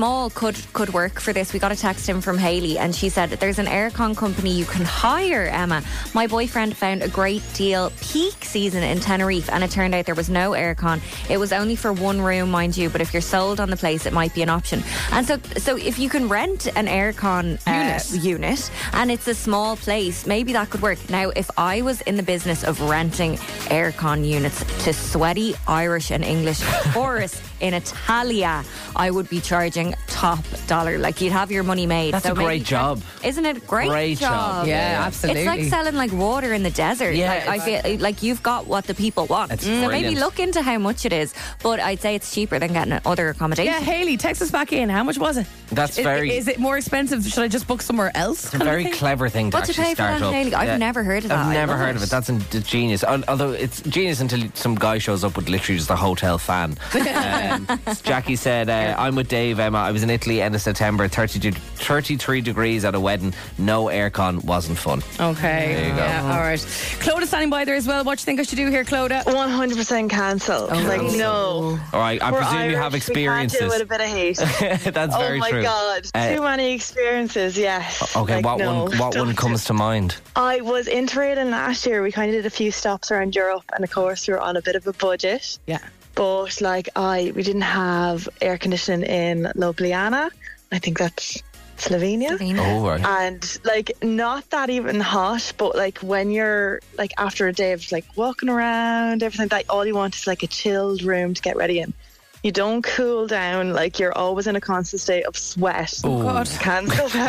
Speaker 9: small could work for this. We got a text in from Hayley, and she said there's an aircon company you can hire, Emma. My boyfriend found a great deal peak season in Tenerife, and it turned out there was no aircon. It was only for one room, mind you, but if you're sold on the place, it might be an option. And so if you can rent an aircon unit and it's a small place, maybe that could work. Now, if I was in the business of renting aircon units to sweaty Irish and English tourists in Italia, I would be charging top dollar. Like, you'd have your money made.
Speaker 8: That's a great job.
Speaker 9: Isn't it a great job?
Speaker 7: Yeah, absolutely.
Speaker 9: It's like selling like water in the desert.
Speaker 8: Yeah,
Speaker 9: like, I feel like you've got what the people want.
Speaker 8: It's
Speaker 9: so maybe
Speaker 8: brilliant.
Speaker 9: look into how much it is. But I'd say it's cheaper than getting other accommodation.
Speaker 7: Yeah, Hayley, text us back in. How much was it?
Speaker 8: That's
Speaker 7: Is it more expensive? Should I just book somewhere else?
Speaker 8: It's a very clever thing to
Speaker 9: What's
Speaker 8: actually
Speaker 9: you pay for
Speaker 8: start
Speaker 9: that,
Speaker 8: up.
Speaker 9: Hayley? I've never heard of that.
Speaker 8: I've
Speaker 9: I
Speaker 8: never
Speaker 9: love
Speaker 8: heard of it. That's genius. Although it's genius until some guy shows up with literally just a hotel fan. Jackie said, I'm with Dave, Emma. I was in Italy end of September, 33 degrees at a wedding. No aircon, wasn't fun.
Speaker 7: Okay.
Speaker 8: There you go.
Speaker 7: Yeah, all right. Clodagh standing by there as well. What do you think I should do here, Clodagh?
Speaker 15: 100% cancel. No.
Speaker 8: All right, I
Speaker 15: We're
Speaker 8: presume you
Speaker 15: Irish,
Speaker 8: have experiences.
Speaker 15: We can't deal with a bit of hate.
Speaker 8: That's very true.
Speaker 15: Oh my God. Too many experiences, yes.
Speaker 8: Okay,
Speaker 15: Like,
Speaker 8: what one comes to mind?
Speaker 15: I was interrailing last year. We kind of did a few stops around Europe, and of course we were on a bit of a budget.
Speaker 7: Yeah.
Speaker 15: But we didn't have air conditioning in Ljubljana. I think that's Slovenia.
Speaker 8: Oh, right.
Speaker 15: And not that even hot, but when you're after a day of walking around, everything, all you want is a chilled room to get ready in. You don't cool down, you're always in a constant state of sweat.
Speaker 8: Oh, God.
Speaker 15: Cancel that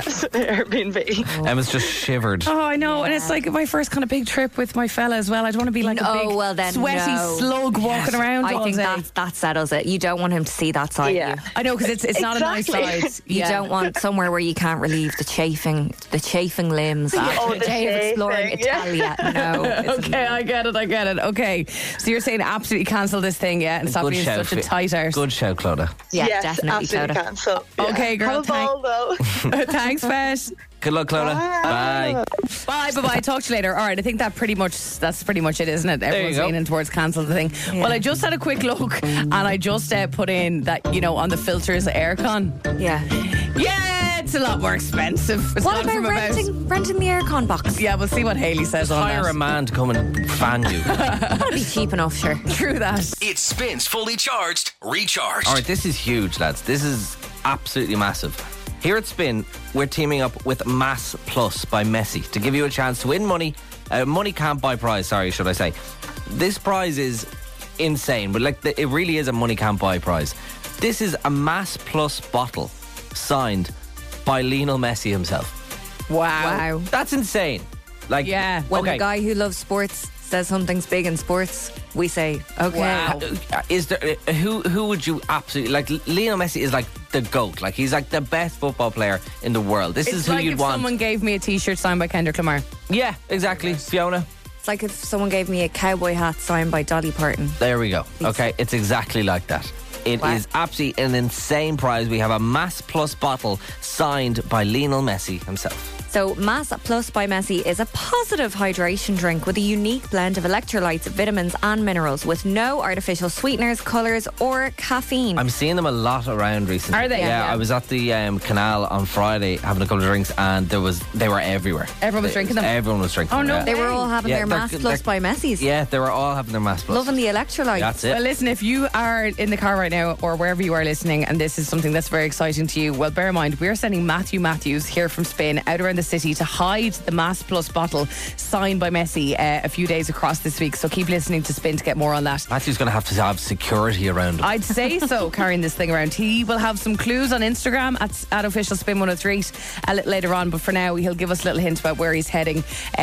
Speaker 15: Airbnb.
Speaker 8: Emma's just shivered.
Speaker 7: Oh, I know. And it's my first kind of big trip with my fella as well. I don't want to be a big sweaty slug walking around
Speaker 9: I
Speaker 7: all
Speaker 9: think
Speaker 7: day.
Speaker 9: that settles it. You don't want him to see that side of you.
Speaker 7: I know, because it's not a nice side.
Speaker 9: You don't want somewhere where you can't relieve the chafing limbs after a day of exploring Italia. No.
Speaker 7: Okay, I get it. Okay. So you're saying absolutely cancel this thing, yeah? And stop
Speaker 8: Good
Speaker 7: being
Speaker 8: shout,
Speaker 7: such a tight arse.
Speaker 8: Good shout, Clodagh.
Speaker 9: Yeah,
Speaker 15: yes,
Speaker 9: definitely,
Speaker 15: absolutely
Speaker 9: Clodagh.
Speaker 15: cancel. Yeah.
Speaker 7: Okay, girl.
Speaker 15: Have a ball, though.
Speaker 7: Thanks, Beth.
Speaker 8: Good luck, Clodagh. Bye.
Speaker 7: Bye. Talk to you later. All right, I think that's pretty much it, isn't it? Everyone's
Speaker 8: go.
Speaker 7: leaning towards cancel the thing. Yeah. Well, I just had a quick look, and I just put in that, on the filters aircon.
Speaker 9: Yeah.
Speaker 7: Yeah, it's a lot more expensive. It's
Speaker 9: What
Speaker 7: gone
Speaker 9: about
Speaker 7: from
Speaker 9: renting the aircon box?
Speaker 7: Yeah, we'll see what Hayley says on
Speaker 8: Hire
Speaker 7: that.
Speaker 8: a man to come and fan you.
Speaker 9: That'd be cheap enough, sure.
Speaker 7: True that.
Speaker 5: It spins fully charged, recharged.
Speaker 8: All right, this is huge, lads. This is absolutely massive. Here at Spin, we're teaming up with Mass Plus by Messi to give you a chance to win money. Money can't buy prize, should I say. This prize is insane, but it really is a money can't buy prize. This is a Mass Plus bottle signed by Lionel Messi himself.
Speaker 7: Wow.
Speaker 8: That's insane.
Speaker 9: When the guy who loves sports says something's big in sports, we say, okay.
Speaker 8: Wow. Is there who would you absolutely Lionel Messi is the GOAT. He's the best football player in the world. This is who you'd
Speaker 7: if
Speaker 8: want.
Speaker 7: someone gave me a t-shirt signed by Kendrick Lamar.
Speaker 8: Yeah, exactly. Fiona.
Speaker 9: It's like if someone gave me a cowboy hat signed by Dolly Parton.
Speaker 8: There we go. Okay, it's exactly like that. It is absolutely an insane prize. We have a Mass Plus bottle signed by Lionel Messi himself.
Speaker 9: So Mass Plus by Messi is a positive hydration drink with a unique blend of electrolytes, vitamins and minerals with no artificial sweeteners, colours or caffeine.
Speaker 8: I'm seeing them a lot around recently.
Speaker 9: Are they?
Speaker 8: Yeah,
Speaker 9: Yeah.
Speaker 8: I was at the canal on Friday having a couple of drinks and they were everywhere.
Speaker 7: Everyone was drinking them?
Speaker 8: Everyone was drinking
Speaker 7: Oh,
Speaker 8: them.
Speaker 7: no
Speaker 8: yeah.
Speaker 9: They were all having their Mass Plus by Messi's.
Speaker 8: Yeah, they were all having their Mass Plus.
Speaker 9: Loving the electrolytes.
Speaker 8: That's it.
Speaker 7: Well, listen, if you are in the car right now or wherever you are listening and this is something that's very exciting to you, well, bear in mind, we're sending Matthew Matthews here from Spin out around the city to hide the Mass Plus bottle signed by Messi a few days across this week. So keep listening to Spin to get more on that.
Speaker 8: Matthew's going to have security around him.
Speaker 7: I'd say so, carrying this thing around. He will have some clues on Instagram at official Spin 103 a little later on, but for now he'll give us a little hint about where he's heading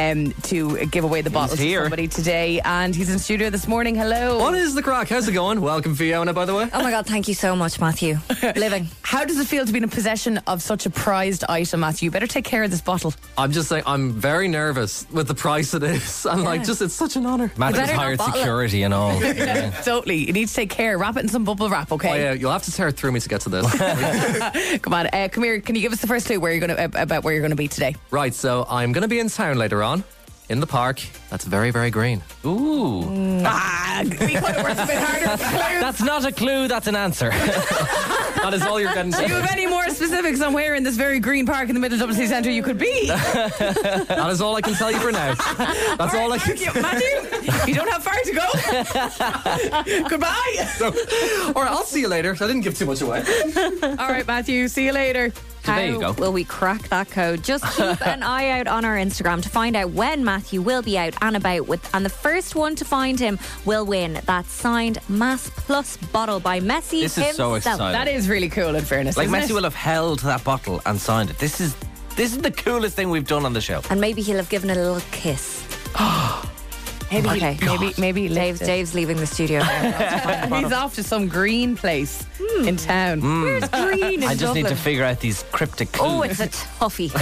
Speaker 7: to give away the bottle to somebody today. And he's in studio this morning. Hello.
Speaker 16: What is the crack? How's it going? Welcome, Fiona, by the way.
Speaker 9: Oh my God, thank you so much, Matthew. Living.
Speaker 7: How does it feel to be in possession of such a prized item, Matthew? You better take care of this bottle.
Speaker 16: I'm just saying, I'm very nervous with the price it is. And it's such an honour.
Speaker 8: Matthew's hired security and all.
Speaker 7: Totally. You need to take care. Wrap it in some bubble wrap, okay?
Speaker 16: Oh, yeah, you'll have to tear it through me to get to this.
Speaker 7: Come on, come here. Can you give us the first clue about where you're going to be today?
Speaker 16: Right, so I'm going to be in town later on. In the park, that's very, very green.
Speaker 8: Ooh.
Speaker 7: We could have worked a bit harder.
Speaker 8: That's not a clue, that's an answer.
Speaker 16: That is all you're getting
Speaker 7: Do you
Speaker 16: today.
Speaker 7: have any more specifics on where in this very green park in the middle of Dublin City Centre you could be?
Speaker 16: That is all I can tell you for now. That's all I can
Speaker 7: Thank you, Matthew. You don't have far to go. Goodbye.
Speaker 16: All right, I'll see you later. I didn't give too much away.
Speaker 7: All right, Matthew. See you later.
Speaker 9: How
Speaker 8: there you go.
Speaker 9: will we crack that code? Just keep an eye out on our Instagram to find out when Matthew will be out and about and the first one to find him will win that signed Mass Plus bottle by Messi
Speaker 8: This is
Speaker 9: himself.
Speaker 8: so exciting.
Speaker 7: That is really cool, in fairness.
Speaker 8: Like
Speaker 7: isn't
Speaker 8: Messi
Speaker 7: it?
Speaker 8: will have held that bottle and signed it. This is the coolest thing we've done on the show.
Speaker 9: And maybe he'll have given it a little kiss.
Speaker 7: Maybe,
Speaker 9: Okay.
Speaker 7: maybe
Speaker 9: Dave's leaving the studio now.
Speaker 7: He's off to some green place in town.
Speaker 9: Where's green in
Speaker 8: I just
Speaker 9: Dublin?
Speaker 8: need to figure out these cryptic clues.
Speaker 9: Oh, it's a toughie.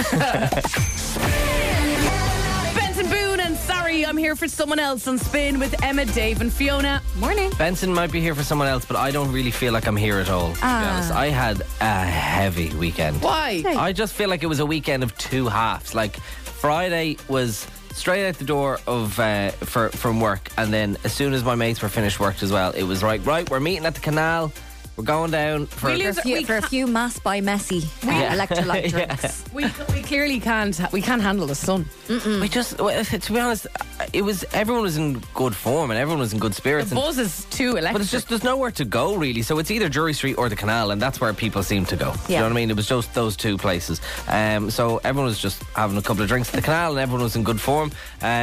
Speaker 7: Benson Boone and sorry, I'm here for someone else on Spin with Emma, Dave, and Fiona.
Speaker 9: Morning.
Speaker 8: Benson might be here for someone else, but I don't really feel like I'm here at all, to be honest. I had a heavy weekend.
Speaker 7: Why?
Speaker 8: I just feel like it was a weekend of two halves. Like, Friday was straight out the door of from work, and then as soon as my mates were finished work as well, it was right, we're meeting at the canal. We're going down for
Speaker 9: For a few Mass by Messi electrolyte
Speaker 8: Yeah.
Speaker 9: drinks.
Speaker 7: We clearly can't handle the sun.
Speaker 8: We just, to be honest, everyone was in good form and everyone was in good spirits.
Speaker 7: The buzz is too electric.
Speaker 8: But it's just, there's nowhere to go really. So it's either Drury Street or the canal, and that's where people seem to go. You know what I mean? It was just those two places. So everyone was just having a couple of drinks at the canal and everyone was in good form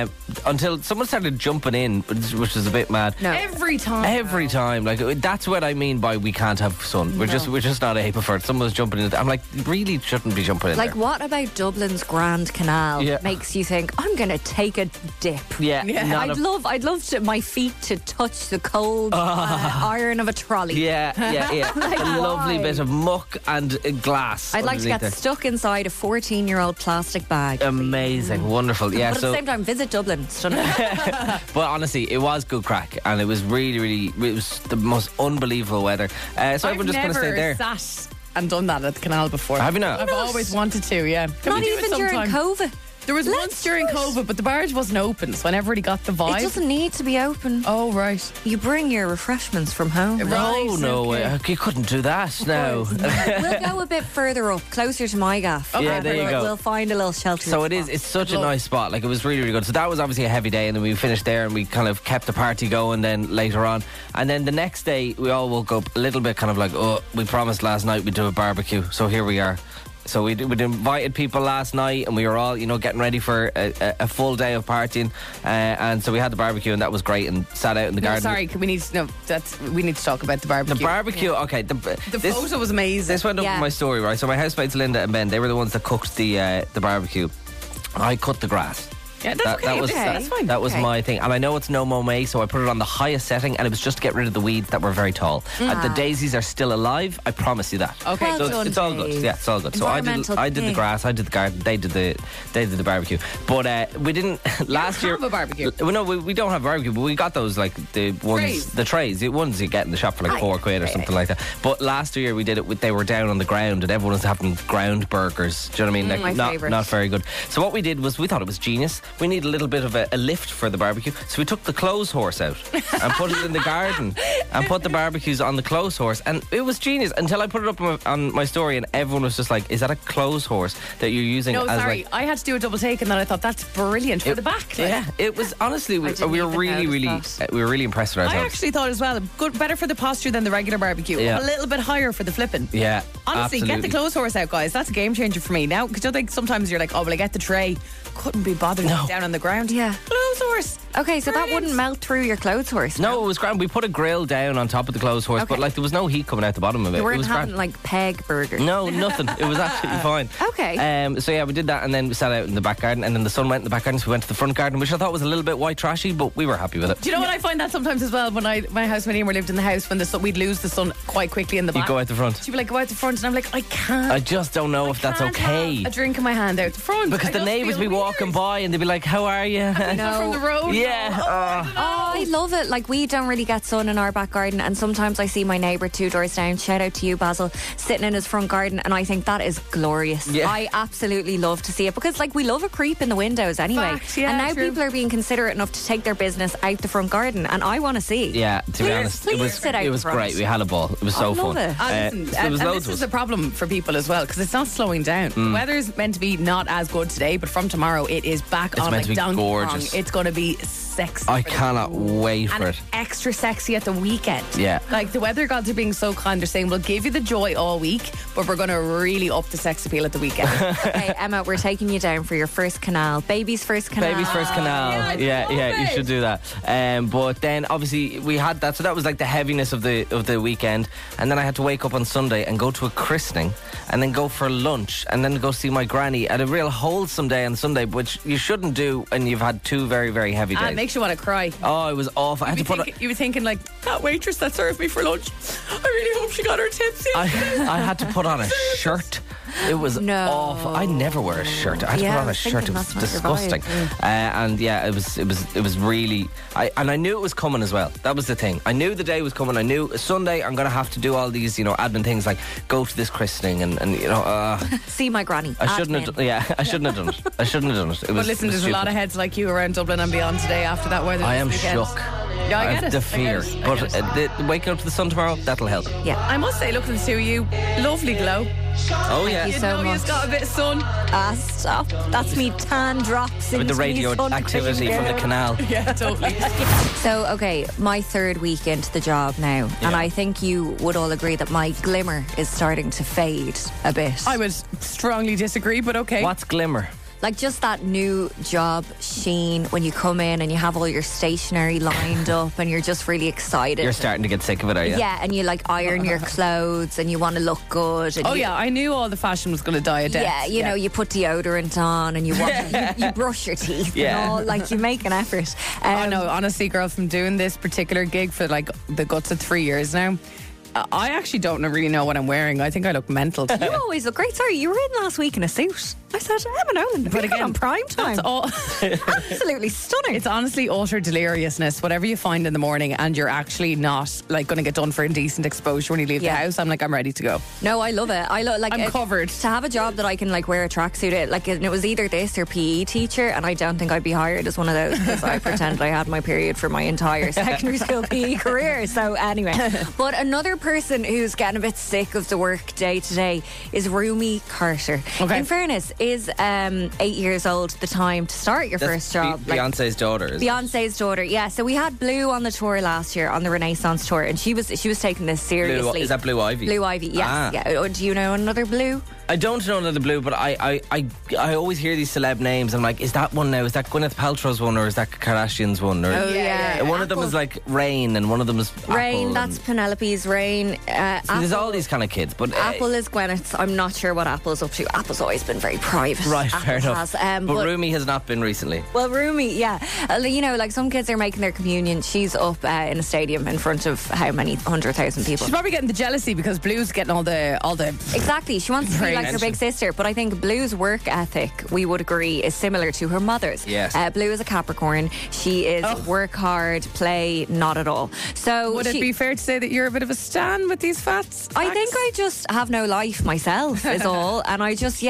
Speaker 8: until someone started jumping in, which was a bit mad.
Speaker 7: No. Every time.
Speaker 8: Like, that's what I mean by we can't have sun. We're just not able for it. Someone was jumping in. I'm like, you really shouldn't be jumping in
Speaker 9: Like,
Speaker 8: there.
Speaker 9: what about Dublin's Grand Canal makes you think, I'm going to take a dip?
Speaker 8: Yeah.
Speaker 9: I'd love my feet to touch the cold iron of a trolley.
Speaker 8: Yeah.
Speaker 9: Like,
Speaker 8: a lovely
Speaker 9: why?
Speaker 8: bit of muck and glass.
Speaker 9: I'd like to get
Speaker 8: underneath
Speaker 9: stuck inside a 14-year-old plastic bag.
Speaker 8: there. Amazing, wonderful. Yeah,
Speaker 9: But at the same time, visit Dublin. Stunning.
Speaker 8: But honestly, it was good crack, and it was really, it was the most unbelievable weather. So everyone just kind of stayed there.
Speaker 7: I've sat and done that at the canal before.
Speaker 8: Have you not?
Speaker 7: I've always wanted to, yeah. Can
Speaker 9: Not
Speaker 7: we do it
Speaker 9: even during
Speaker 7: sometime?
Speaker 9: COVID.
Speaker 7: There was once during COVID, but the barge wasn't open, so I never really got the vibe.
Speaker 9: It doesn't need to be open.
Speaker 7: Oh, right.
Speaker 9: You bring your refreshments from home.
Speaker 8: Oh, no way. You couldn't do that now.
Speaker 9: We'll go a bit further up, closer to my gaff.
Speaker 8: Yeah, there you go.
Speaker 9: We'll find a little shelter.
Speaker 8: So it's such a nice spot. Like, it was really, really good. So that was obviously a heavy day, and then we finished there and we kind of kept the party going then later on. And then the next day, we all woke up a little bit kind of like, oh, we promised last night we'd do a barbecue. So here we are. So we'd invited people last night, and we were all, getting ready for a full day of partying. And so we had the barbecue, and that was great, and sat out in the garden.
Speaker 7: Sorry, we need to talk about the barbecue.
Speaker 8: The barbecue, okay.
Speaker 7: The photo was amazing.
Speaker 8: This went up in my story, right? So my housemates Linda and Ben, they were the ones that cooked the barbecue. I cut the grass.
Speaker 7: Yeah, that's okay. That's fine.
Speaker 8: That was my thing. And I know it's no mow so I put it on the highest setting, and it was just to get rid of the weeds that were very tall. The daisies are still alive, I promise you that.
Speaker 7: Okay.
Speaker 9: Well
Speaker 8: So
Speaker 9: done,
Speaker 8: it's all good.
Speaker 9: Dave.
Speaker 8: Yeah, it's all good. So I did the grass, I did the garden, they did the barbecue. But we didn't last year
Speaker 7: have a barbecue.
Speaker 8: No, we don't have a barbecue, but we got those like the ones the trays, the ones you get in the shop for like £4 or something like that. But last year we did it they were down on the ground, and everyone was having ground burgers. Do you know what I mean?
Speaker 9: My favourite.
Speaker 8: Not very good. So what we did was, we thought it was genius. We need a little bit of a lift for the barbecue, so we took the clothes horse out and put it in the garden and put the barbecues on the clothes horse, and it was genius until I put it up on my story, and everyone was just like, is that a clothes horse that you're using?
Speaker 7: No,
Speaker 8: as
Speaker 7: sorry,
Speaker 8: like,
Speaker 7: I had to do a double take, and then I thought that's brilliant for the back. Like.
Speaker 8: Yeah, it was honestly we were really impressed with
Speaker 7: I
Speaker 8: ourselves.
Speaker 7: actually thought as well, better for the posture than the regular barbecue.
Speaker 8: Yeah.
Speaker 7: A little bit higher for the flipping.
Speaker 8: Yeah,
Speaker 7: Honestly,
Speaker 8: absolutely.
Speaker 7: get the clothes horse out, guys. That's a game changer for me. Now, because I think sometimes you're like, oh, well, I get the tray. Couldn't be bothered down on the ground.
Speaker 9: Yeah.
Speaker 7: Clothes horse.
Speaker 9: Okay, so that wouldn't melt through your clothes horse.
Speaker 8: No, it was grand. We put a grill down on top of the clothes horse, but like there was no heat coming out the bottom of it.
Speaker 9: You
Speaker 8: It
Speaker 9: weren't
Speaker 8: was
Speaker 9: having
Speaker 8: grand.
Speaker 9: like peg burgers.
Speaker 8: No, nothing. It was absolutely fine.
Speaker 9: Okay.
Speaker 8: So yeah, we did that, and then we sat out in the back garden, and then the sun went in the back garden, so we went to the front garden, which I thought was a little bit white trashy, but we were happy with it.
Speaker 7: Do you know what I find that sometimes as well? When my housemate Emer lived in the house, when we'd lose the sun quite quickly in the back.
Speaker 8: You go out the front.
Speaker 7: She'd be like, go out the front, and I'm like, I can't.
Speaker 8: I just don't know if that's
Speaker 7: can't
Speaker 8: okay.
Speaker 7: have a drink in my hand out the front.
Speaker 8: Because
Speaker 7: I
Speaker 8: the
Speaker 7: just
Speaker 8: neighbours
Speaker 7: feel
Speaker 8: be walking by and they'd be like, how are you?
Speaker 7: From the road.
Speaker 8: Yeah.
Speaker 9: I love it. Like, we don't really get sun in our back garden, and sometimes I see my neighbour 2 doors down, shout out to you, Basil, sitting in his front garden, and I think that is glorious.
Speaker 8: Yeah.
Speaker 9: I absolutely love to see it because, like, we love a creep in the windows anyway.
Speaker 7: Fact, yeah,
Speaker 9: and now
Speaker 7: true.
Speaker 9: people are being considerate enough to take their business out the front garden, and I want to see.
Speaker 8: Yeah, to be honest,
Speaker 9: please sit out
Speaker 8: it was
Speaker 9: front.
Speaker 8: great. We had a ball. It was so
Speaker 9: love
Speaker 8: fun.
Speaker 9: it.
Speaker 7: Listen,
Speaker 8: there was
Speaker 7: and
Speaker 8: loads
Speaker 7: this is
Speaker 8: of
Speaker 7: a problem for people as well because it's not slowing down. The weather's meant to be not as good today, but from tomorrow it is back
Speaker 8: It's
Speaker 7: on
Speaker 8: meant
Speaker 7: like
Speaker 8: to be
Speaker 7: Donkey
Speaker 8: gorgeous.
Speaker 7: Kong. It's going to be sexy.
Speaker 8: I cannot wait for
Speaker 7: and
Speaker 8: it.
Speaker 7: extra sexy at the weekend.
Speaker 8: Yeah.
Speaker 7: Like the weather gods are being so kind. They're saying we'll give you the joy all week, but we're going to really up the sex appeal at the weekend.
Speaker 9: Okay, Emma, we're taking you down for your first canal. Baby's first canal.
Speaker 8: Baby's first canal. Yeah, you should do that. But then obviously we had that, so that was like the heaviness of the weekend. And then I had to wake up on Sunday and go to a christening, and then go for lunch, and then go see my granny at a real wholesome day on Sunday, which you shouldn't do when you've had 2 very, very heavy days.
Speaker 7: It makes you want to cry.
Speaker 8: Oh, it was awful. I had to put.
Speaker 7: You were thinking like, that waitress that served me for lunch, I really hope she got her tips in.
Speaker 8: I had to put on a shirt. It was awful. I never wear a shirt. I had to put on a shirt. It was disgusting. And yeah, it was really. I knew it was coming as well. That was the thing. I knew the day was coming. I knew Sunday I'm going to have to do all these, admin things like go to this christening and
Speaker 9: see my granny.
Speaker 8: I shouldn't have. I shouldn't have done it. I shouldn't have done it.
Speaker 7: But listen, there's a lot of heads like you around Dublin and beyond today after that weather.
Speaker 8: I am
Speaker 7: this weekend.
Speaker 8: shook.
Speaker 7: Yeah, I get it.
Speaker 8: The fear. But waking up to the sun tomorrow, that'll help.
Speaker 9: Yeah.
Speaker 7: I must say, looking at the two of you, lovely glow.
Speaker 8: Oh, yeah.
Speaker 9: Thank you so much.
Speaker 7: You've got a bit of sun.
Speaker 9: Stop. That's me tan drops
Speaker 8: With
Speaker 9: into
Speaker 8: the radio
Speaker 9: me sun
Speaker 8: activity
Speaker 9: cream,
Speaker 8: from the
Speaker 9: girl.
Speaker 8: canal.
Speaker 7: Yeah, totally.
Speaker 9: So, okay, my 3rd week into the job now, and I think you would all agree that my glimmer is starting to fade a bit.
Speaker 7: I would strongly disagree, but okay.
Speaker 8: What's glimmer?
Speaker 9: Like just that new job sheen when you come in and you have all your stationery lined up and you're just really excited.
Speaker 8: You're starting to get sick of it, are you?
Speaker 9: Yeah, and you like iron your clothes and you want to look good. And
Speaker 7: yeah, I knew all the fashion was going to die a death.
Speaker 9: Yeah, you know, you put deodorant on and you brush your teeth and all. Like, you make an effort.
Speaker 7: Oh no, honestly, girl, from doing this particular gig for like the guts of 3 years now, I actually don't really know what I'm wearing. I think I look mental today.
Speaker 9: You always look great. Sorry, you were in last week in a suit. I said, Emma Nolan, but again, on prime time.
Speaker 7: That's all.
Speaker 9: Absolutely stunning.
Speaker 7: It's honestly utter deliriousness. Whatever you find in the morning and you're actually not like going to get done for indecent exposure when you leave the house, I'm like, I'm ready to go.
Speaker 9: No, I love it. I'm
Speaker 7: covered.
Speaker 9: To have a job that I can like wear a tracksuit, like, and it was either this or PE teacher, and I don't think I'd be hired as one of those because I pretended I had my period for my entire secondary school PE career. So anyway, but another person who's getting a bit sick of the work day to day is Rumi Carter.
Speaker 8: Okay.
Speaker 9: In fairness, is 8 years old the time to start your first job?
Speaker 8: Beyonce's daughter. Isn't it?
Speaker 9: Beyonce's daughter, yeah. So we had Blue on the tour last year on the Renaissance tour, and she was taking this seriously.
Speaker 8: Blue, is that Blue Ivy?
Speaker 9: Blue Ivy, yes. Yeah. Oh, do you know another Blue?
Speaker 8: I don't know another Blue, but I always hear these celeb names. I'm like, is that one now? Is that Gwyneth Paltrow's one, or is that Kardashian's one? Or, one of them is like Rain, and one of them is
Speaker 9: Rain.
Speaker 8: Apple,
Speaker 9: That's Penelope's Rain.
Speaker 8: there's all these kind of kids, but
Speaker 9: Apple is Gwyneth's. I'm not sure what Apple's up to. Apple's always been very private.
Speaker 8: Right,
Speaker 9: Apple
Speaker 8: fair enough.
Speaker 9: has,
Speaker 8: but Rumi has not been recently.
Speaker 9: Well, Rumi, yeah. You know, like some kids are making their communion. She's up in a stadium in front of how many 100,000 people.
Speaker 7: She's probably getting the jealousy because Blue's getting all the
Speaker 9: exactly. She wants to be like her big sister. But I think Blue's work ethic, we would agree, is similar to her mother's.
Speaker 8: Yes.
Speaker 9: Blue is a Capricorn. She is work hard, play not at all. So
Speaker 7: would it be fair to say that you're a bit of a stan with these facts?
Speaker 9: I think I just have no life myself is all, and I just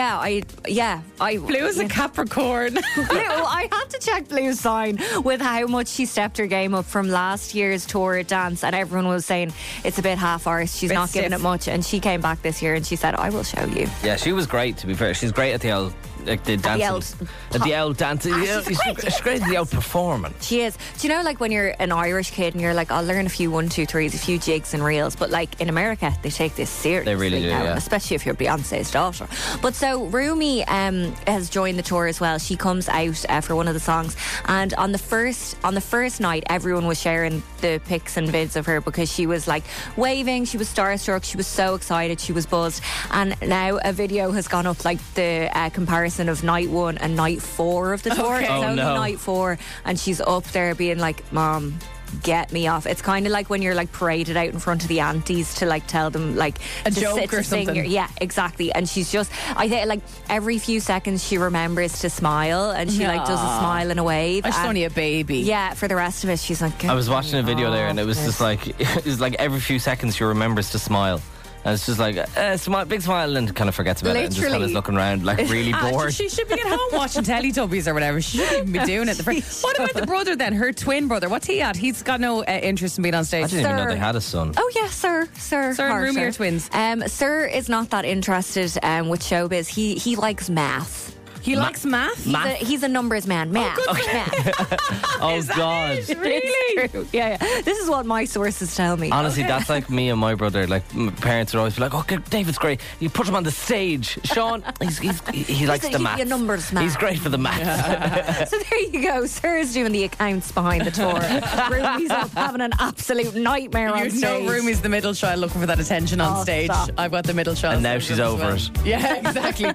Speaker 9: Blue
Speaker 7: is a Capricorn.
Speaker 9: Blue, I had to check Blue's sign with how much she stepped her game up from last year's tour dance, and everyone was saying it's a bit half-arsed. She's not giving it much, and she came back this year and she said, "I will show you."
Speaker 8: Yeah, she was great. To be fair, she's great at the old. Like the dancing, the old dancing. She's great at the old performing.
Speaker 9: She is. Do you know, like when you're an Irish kid and you're like, I'll learn a few 1, 2, 3s, a few jigs and reels, but like in America, they take this seriously.
Speaker 8: They really do,
Speaker 9: now,
Speaker 8: yeah.
Speaker 9: Especially if you're Beyonce's daughter. But so Rumi has joined the tour as well. She comes out for one of the songs, and on the first night, everyone was sharing the pics and vids of her because she was like waving. She was starstruck. She was so excited. She was buzzed. And now a video has gone up, like the comparison of night 1 and night 4 of the tour.
Speaker 7: Okay.
Speaker 9: It's only night 4, and she's up there being like, "Mom, get me off. It's kind of like when you're like paraded out in front of the aunties to like tell them like
Speaker 7: A
Speaker 9: to
Speaker 7: joke
Speaker 9: sit,
Speaker 7: or
Speaker 9: to sing
Speaker 7: something.
Speaker 9: yeah, exactly. And she's just, I think like every few seconds she remembers to smile, and she like does a
Speaker 7: Aw.
Speaker 9: smile and a wave.
Speaker 7: She's
Speaker 9: and
Speaker 7: only a baby.
Speaker 9: yeah, for the rest of it, she's like.
Speaker 8: I was watching a video there, and it was just like it was like every few seconds she remembers to smile. And it's just like smile, big smile, and kind of forgets about it and just kind of
Speaker 9: Literally.
Speaker 8: looking around like really bored.
Speaker 7: She should be at home watching Teletubbies or whatever. She shouldn't even be doing it. What about the brother then? Her twin brother. What's he at? He's got no interest in being on stage.
Speaker 8: I didn't even know they had a son.
Speaker 9: Oh yeah, Sir
Speaker 7: Sir and Rumi are twins.
Speaker 9: Sir is not that interested with showbiz. He likes math.
Speaker 7: He likes math?
Speaker 9: He's a numbers man. Math.
Speaker 8: Oh God!
Speaker 9: Really? True. Yeah. This is what my sources tell me.
Speaker 8: Honestly, that's like me and my brother. Like, my parents would always be like, "Oh, David's great. You put him on the stage, Sean. He likes the math.
Speaker 9: He's a numbers man.
Speaker 8: He's great for the math."
Speaker 9: So there you go. Sir's doing the accounts behind the tour. Rumi's up having an absolute nightmare on
Speaker 7: You
Speaker 9: stage.
Speaker 7: know Rumi's the middle child looking for that attention on
Speaker 9: Oh,
Speaker 7: stage.
Speaker 9: stop.
Speaker 7: I've got the middle child.
Speaker 8: And now she's
Speaker 7: syndrome
Speaker 8: over
Speaker 7: as
Speaker 8: it.
Speaker 7: well. Yeah, exactly.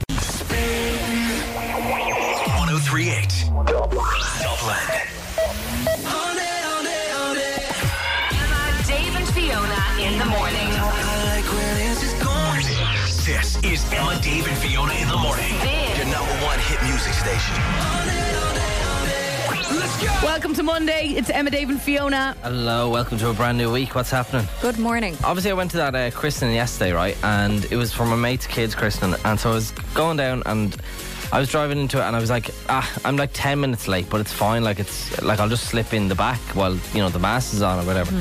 Speaker 5: 1038 Dublin.
Speaker 6: Emma, Dave and Fiona in the morning.
Speaker 5: This is Emma, Dave, and Fiona in the morning. Your number one hit music station. Let's go.
Speaker 7: Welcome to Monday. It's Emma, Dave and Fiona.
Speaker 8: Hello, welcome to a brand new week. What's happening?
Speaker 9: Good morning.
Speaker 8: Obviously, I went to that christening yesterday, right? And it was for my mate's kid's christening. And so I was going down and I was driving into it and I was like, I'm like 10 minutes late, but it's fine. Like, it's like I'll just slip in the back while, the mass is on or whatever.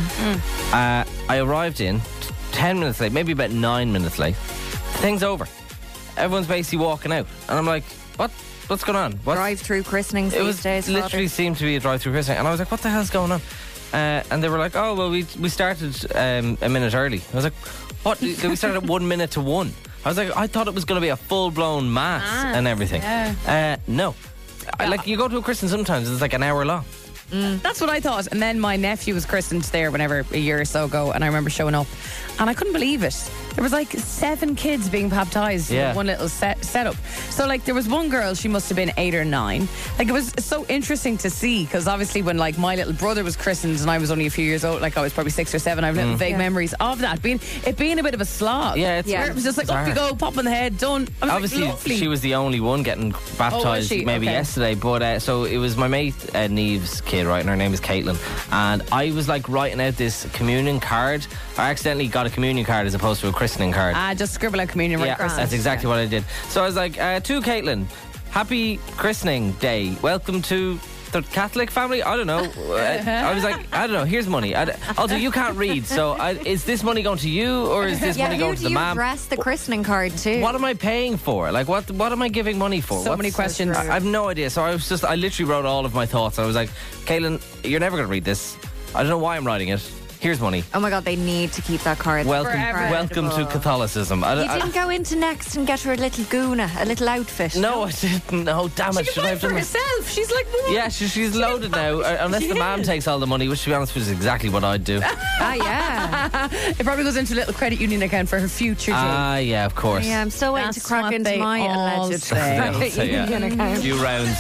Speaker 8: I arrived in 10 minutes late, maybe about 9 minutes late. Thing's over. Everyone's basically walking out. And I'm like, what's going on?
Speaker 9: Drive-through christenings
Speaker 8: It
Speaker 9: these
Speaker 8: was
Speaker 9: days.
Speaker 8: literally seemed to be a drive-through christening. And I was like, what the hell's going on? And they were like, oh, well, we started a minute early. I was like, what? We started at 1 minute to 1. I was like, I thought it was going to be a full-blown mass and everything.
Speaker 7: Yeah.
Speaker 8: No. Like, you go to a christening sometimes, it's like an hour long.
Speaker 7: That's what I thought. And then my nephew was christened there whenever a year or so ago, and I remember showing up and I couldn't believe it. There was like 7 kids being baptised in one little setup. So like there was one girl, she must have been 8 or 9. Like it was so interesting to see, because obviously when like my little brother was christened and I was only a few years old, like I was probably 6 or 7, I have little vague memories of that being a bit of a slog.
Speaker 8: Yeah,
Speaker 7: where it was just like up you go, pop on the head, done. I was
Speaker 8: Obviously,
Speaker 7: like, lovely.
Speaker 8: she was the only one getting baptised
Speaker 7: she?
Speaker 8: maybe
Speaker 7: Okay.
Speaker 8: yesterday. But so it was my mate Neve's kid, right? And her name is Caitlin. And I was like writing out this communion card. I accidentally got a communion card as opposed to a christening card.
Speaker 7: Just scribble out communion right
Speaker 8: Yeah,
Speaker 7: across.
Speaker 8: that's exactly what I did. So I was like, to Caitlin, happy christening day. Welcome to the Catholic family. I don't know. I was like, I don't know. Here's money. Also, you can't read, so is this money going to you or is this money going to the
Speaker 9: you
Speaker 8: mom?
Speaker 9: address the christening card too?
Speaker 8: What am I paying for? Like, what am I giving money for?
Speaker 7: So many questions.
Speaker 8: I have no idea. So I literally wrote all of my thoughts. I was like, Caitlin, you're never going to read this. I don't know why I'm writing it. Here's money.
Speaker 9: Oh my God, they need to keep that card.
Speaker 8: Welcome to Catholicism.
Speaker 9: You didn't go into Next and get her a little guna, a little outfit.
Speaker 8: No, I didn't. No, damn it.
Speaker 7: She can buy it for herself. She's like,
Speaker 8: yeah, she's loaded now. Unless the mom takes all the money, which to be honest with you is exactly what I'd do.
Speaker 9: Yeah.
Speaker 7: It probably goes into a little credit union account for her future.
Speaker 8: Yeah, of course.
Speaker 9: Yeah, I'm still waiting to
Speaker 7: That's
Speaker 9: crack
Speaker 7: what
Speaker 9: into
Speaker 7: they
Speaker 9: my
Speaker 7: all
Speaker 9: alleged
Speaker 7: say.
Speaker 9: credit union account.
Speaker 8: Few rounds.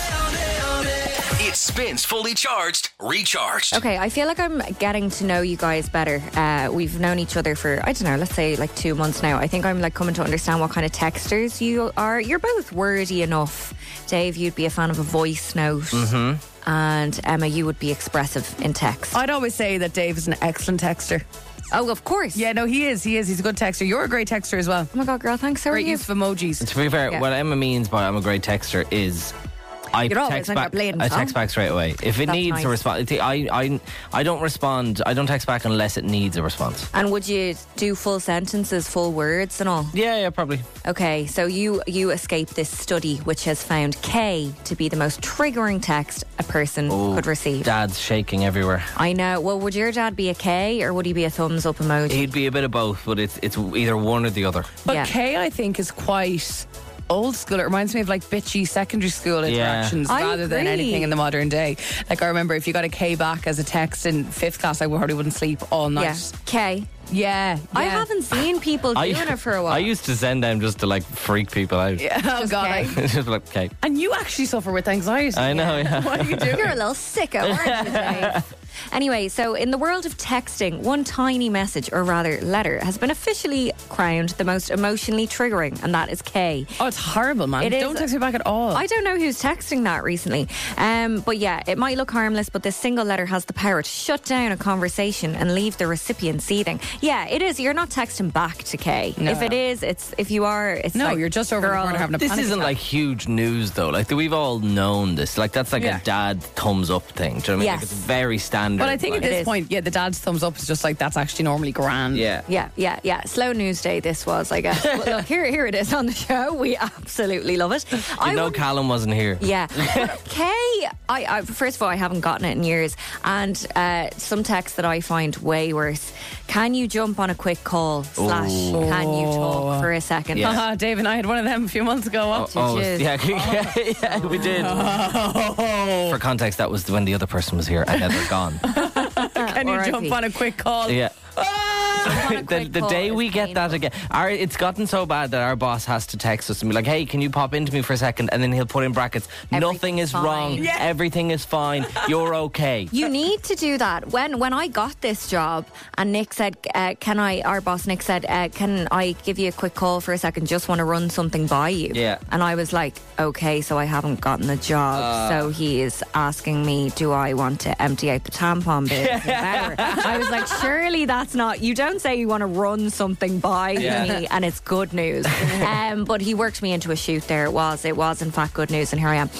Speaker 5: It spins fully charged, recharged.
Speaker 9: Okay, I feel like I'm getting to know you guys better. We've known each other for, I don't know, let's say like 2 months now. I think I'm like coming to understand what kind of texters you are. You're both wordy enough. Dave, you'd be a fan of a voice note. Mm-hmm. And Emma, you would be expressive in text.
Speaker 7: I'd always say that Dave is an excellent texter.
Speaker 9: Oh, of course.
Speaker 7: Yeah, no, he is. He's a good texter. You're a great texter as well.
Speaker 9: Oh my God, girl, thanks. How are
Speaker 7: Great
Speaker 9: you?
Speaker 7: use of emojis.
Speaker 8: To be fair,
Speaker 9: Yeah.
Speaker 8: what Emma means by I'm a great texter is I
Speaker 9: You're always
Speaker 8: text
Speaker 9: on your
Speaker 8: back.
Speaker 9: blade and
Speaker 8: I
Speaker 9: tongue.
Speaker 8: text back straight away. If it
Speaker 9: That's
Speaker 8: needs
Speaker 9: nice.
Speaker 8: a response, I don't respond. I don't text back unless it needs a response.
Speaker 9: And would you do full sentences, full words and all?
Speaker 8: Yeah, probably.
Speaker 9: Okay, so you escape this study which has found K to be the most triggering text a person could receive.
Speaker 8: Dad's shaking everywhere.
Speaker 9: I know. Well, would your dad be a K or would he be a thumbs up emoji?
Speaker 8: He'd be a bit of both, but it's either one or the other.
Speaker 7: But
Speaker 9: Yeah.
Speaker 7: Kay, I think, is quite old school. It reminds me of like bitchy secondary school interactions
Speaker 9: I
Speaker 7: rather than
Speaker 9: agree.
Speaker 7: anything in the modern day. Like I remember if you got a K back as a text in 5th class, I probably wouldn't sleep all night.
Speaker 9: Yeah. K.
Speaker 7: Yeah.
Speaker 9: I haven't seen people doing it for a while.
Speaker 8: I used to send them just to like freak people out.
Speaker 7: Yeah. Oh God.
Speaker 8: Just like, okay.
Speaker 7: And you actually suffer with anxiety.
Speaker 8: I know, yeah.
Speaker 7: What are you doing?
Speaker 9: You're a little sicko, aren't you, Dave? Anyway, so in the world of texting, one tiny message, or rather letter, has been officially crowned the most emotionally triggering, and that is K.
Speaker 7: Oh, it's horrible, man. Don't text me back at all.
Speaker 9: I don't know who's texting that recently. But yeah, it might look harmless, but this single letter has the power to shut down a conversation and leave the recipient seething. Yeah, it is. You're not texting back to K.
Speaker 7: No.
Speaker 9: If it is, if you are, it's
Speaker 7: no,
Speaker 9: like,
Speaker 7: you're just over the corner having a
Speaker 8: This
Speaker 7: panic
Speaker 8: isn't
Speaker 7: attack.
Speaker 8: like huge news though. Like we've all known this. Like that's like a dad thumbs up thing. Do you know what I mean?
Speaker 9: Yes.
Speaker 8: Like, it's very standard.
Speaker 7: But I think at this point, the dad's thumbs up is just like that's actually normally grand.
Speaker 9: Yeah. Slow news day this was, I guess. But look, here it is on the show. We absolutely love it.
Speaker 8: You know Callum wasn't here.
Speaker 9: Yeah. Kay, I first of all, I haven't gotten it in years. And some text that I find way worse. Can you jump on a quick call? / can you talk for a second?
Speaker 7: Yeah. Dave and I had one of them a few months ago.
Speaker 8: Yeah, we did. For context, that was when the other person was here and now they're gone.
Speaker 7: Can you jump on a quick call?
Speaker 8: Yeah. The day we get that again, it's gotten so bad that our boss has to text us and be like, hey, can you pop into me for a second? And then he'll put in brackets, nothing is wrong, everything is fine, you're okay.
Speaker 9: You need to do that. When I got this job and Nick said, our boss Nick said, can I give you a quick call for a second, just want to run something by you?
Speaker 8: Yeah.
Speaker 9: And I was like, okay, so I haven't gotten the job, so he is asking me, do I want to empty out the tampon bin? I was like, surely that's not, you don't say you want to run something by me and it's good news. But he worked me into a shoot there. It was in fact good news, and here I am.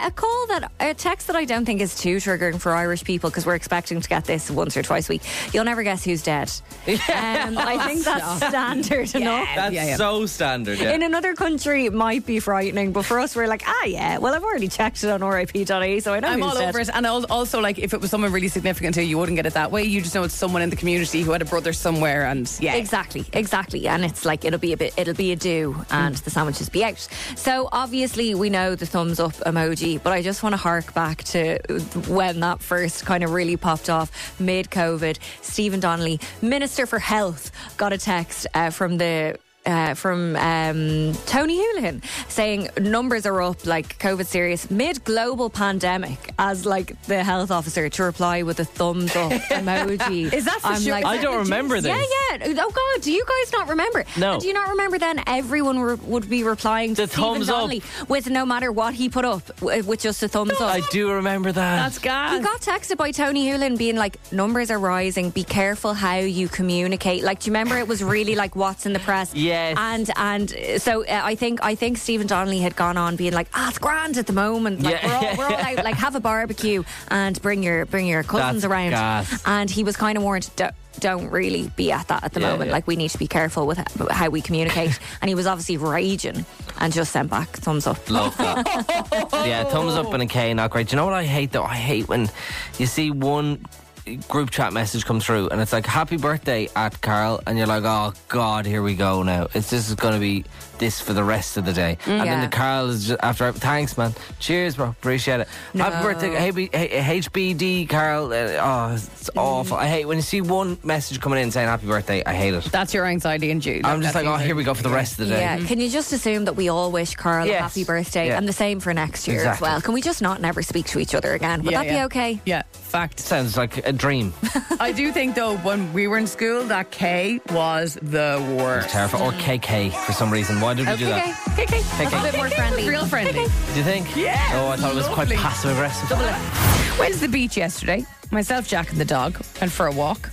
Speaker 9: A text that I don't think is too triggering for Irish people, because we're expecting to get this once or twice a week. You'll never guess who's dead. I think that's standard enough.
Speaker 8: That's so standard. Yeah.
Speaker 9: In another country it might be frightening, but for us we're like, well, I've already checked it on RIP.ie, so I know
Speaker 7: I'm
Speaker 9: who's
Speaker 7: all
Speaker 9: dead.
Speaker 7: over it. And also, like, if it was someone really significant to you, you wouldn't get it that way. You just know it's someone in the community who had a brother somewhere, and
Speaker 9: Exactly. And it's like it'll be a do, and the sandwiches be out. So obviously we know the thumbs up emoji, but I just want to hark back to when that first kind of really popped off mid-COVID. Stephen Donnelly, Minister for Health, got a text from Tony Holohan saying numbers are up, like COVID serious mid-global pandemic, as like the health officer to reply with a thumbs up emoji.
Speaker 7: Is that for sure?
Speaker 9: Like,
Speaker 8: I don't remember this.
Speaker 9: Yeah. Oh God, do you guys not remember?
Speaker 8: No.
Speaker 9: And do you not remember then everyone would be replying to
Speaker 8: The
Speaker 9: Stephen
Speaker 8: thumbs
Speaker 9: Donnelly with no matter what he put up, with just a thumbs up?
Speaker 8: I do remember that.
Speaker 7: That's gas.
Speaker 9: He got texted by Tony Holohan being like, numbers are rising, be careful how you communicate. Like, do you remember it was really like what's in the press?
Speaker 8: Yes.
Speaker 9: And so I think Stephen Donnelly had gone on being like, it's grand at the moment. Like, we're all out, like, have a barbecue and bring your cousins
Speaker 8: That's
Speaker 9: around.
Speaker 8: gas.
Speaker 9: And he was kind of warned, don't really be at that at the moment. Like, we need to be careful with how we communicate. And he was obviously raging and just sent back thumbs up.
Speaker 8: Love that. Yeah, thumbs up and a K, not great. Do you know what I hate though? I hate when you see one group chat message come through and it's like, happy birthday at Carl, and you're like, oh God, here we go now. This is going to be this for the rest of the day. And then the Carl is just after, thanks man, cheers bro, appreciate it.
Speaker 9: No.
Speaker 8: Happy birthday HBD Carl. It's awful. I hate when you see one message coming in saying happy birthday. I hate it.
Speaker 7: That's your anxiety and you.
Speaker 8: I'm just like, here we go for the rest of the day.
Speaker 9: Yeah, can you just assume that we all wish Carl a happy birthday, and the same for next year as well? Can we just not never speak to each other again? Would that be okay?
Speaker 7: Yeah, fact.
Speaker 8: Sounds like a dream.
Speaker 7: I do think though, when we were in school, that K was the worst.
Speaker 8: Terrifying. Or KK for some reason. Why did we do that?
Speaker 9: KK. That's a bit more friendly.
Speaker 7: Real friendly.
Speaker 8: Do you think?
Speaker 7: Yeah.
Speaker 8: Oh, I thought it was quite passive aggressive.
Speaker 7: Went to the beach yesterday. Myself, Jack, and the dog went for a walk.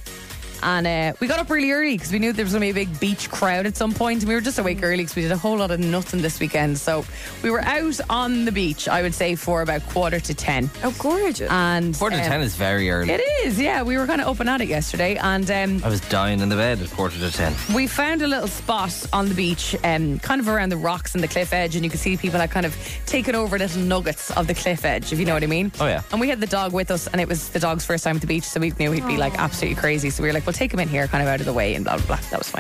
Speaker 7: And we got up really early because we knew there was going to be a big beach crowd at some point, and we were just awake early because we did a whole lot of nothing this weekend. So we were out on the beach, I would say, for about 9:45.
Speaker 9: Oh, gorgeous.
Speaker 7: And
Speaker 8: 9:45 is very early.
Speaker 7: It is, yeah. We were kind of up and at it yesterday, and
Speaker 8: I was dying in the bed at 9:45.
Speaker 7: we found a little spot on the beach, kind of around the rocks and the cliff edge, and you could see people like kind of taking over little nuggets of the cliff edge, if you know what I mean.
Speaker 8: Oh yeah.
Speaker 7: And we had the dog with us, and it was the dog's first time at the beach, so we knew he'd be like absolutely crazy. So we were like, we'll take him in here, kind of out of the way, and blah blah blah. That was fine.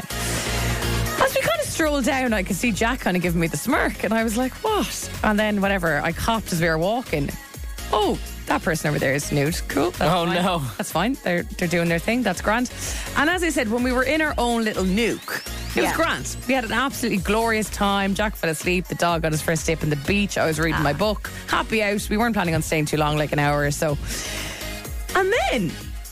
Speaker 7: As we kind of strolled down, I could see Jack kind of giving me the smirk, and I was like, what? And then whatever, I copped as we were walking. Oh, that person over there is nude. Cool. That's fine.
Speaker 8: No.
Speaker 7: That's fine. They're doing their thing. That's grand. And as I said, when we were in our own little nuke, it was grand. We had an absolutely glorious time. Jack fell asleep. The dog got his first dip in the beach. I was reading my book. Happy out. We weren't planning on staying too long, like an hour or so. And then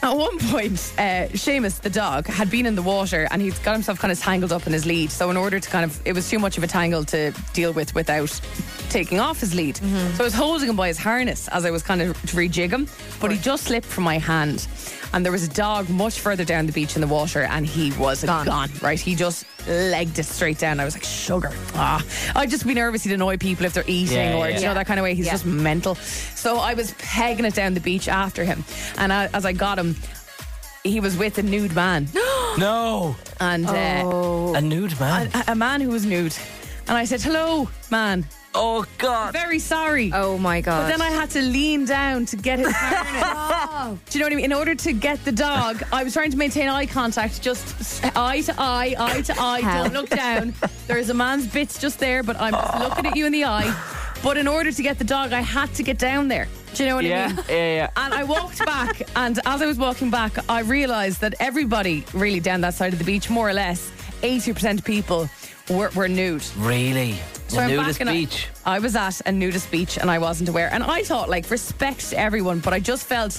Speaker 7: At one point, Seamus, the dog, had been in the water and he'd got himself kind of tangled up in his lead. So in order to it was too much of a tangle to deal with without taking off his lead. So I was holding him by his harness as I was kind of to rejig him, but he just slipped from my hand. And there was a dog much further down the beach in the water and he was gone, right? He just legged it straight down. I was like, sugar. I'd just be nervous he'd annoy people if they're eating or you know, that kind of way. He's just mental. So I was pegging it down the beach after him. And as I got him, he was with a nude man.
Speaker 8: No.
Speaker 7: And
Speaker 8: a nude man?
Speaker 7: A man who was nude. And I said, hello, man.
Speaker 8: Oh, God.
Speaker 7: Very sorry.
Speaker 9: Oh, my God.
Speaker 7: But then I had to lean down to get his harness. Do you know what I mean? In order to get the dog, I was trying to maintain eye contact, just eye to eye, don't look down. There is a man's bits just there, but I'm just looking at you in the eye. But in order to get the dog, I had to get down there. Do you know what I mean?
Speaker 8: Yeah.
Speaker 7: And I walked back, and as I was walking back, I realised that everybody really down that side of the beach, more or less, 80% of people were nude.
Speaker 8: Really?
Speaker 7: So
Speaker 8: a
Speaker 7: I'm
Speaker 8: nudist
Speaker 7: back and
Speaker 8: beach?
Speaker 7: I was at a nudist beach and I wasn't aware. And I thought, like, respect to everyone, but I just felt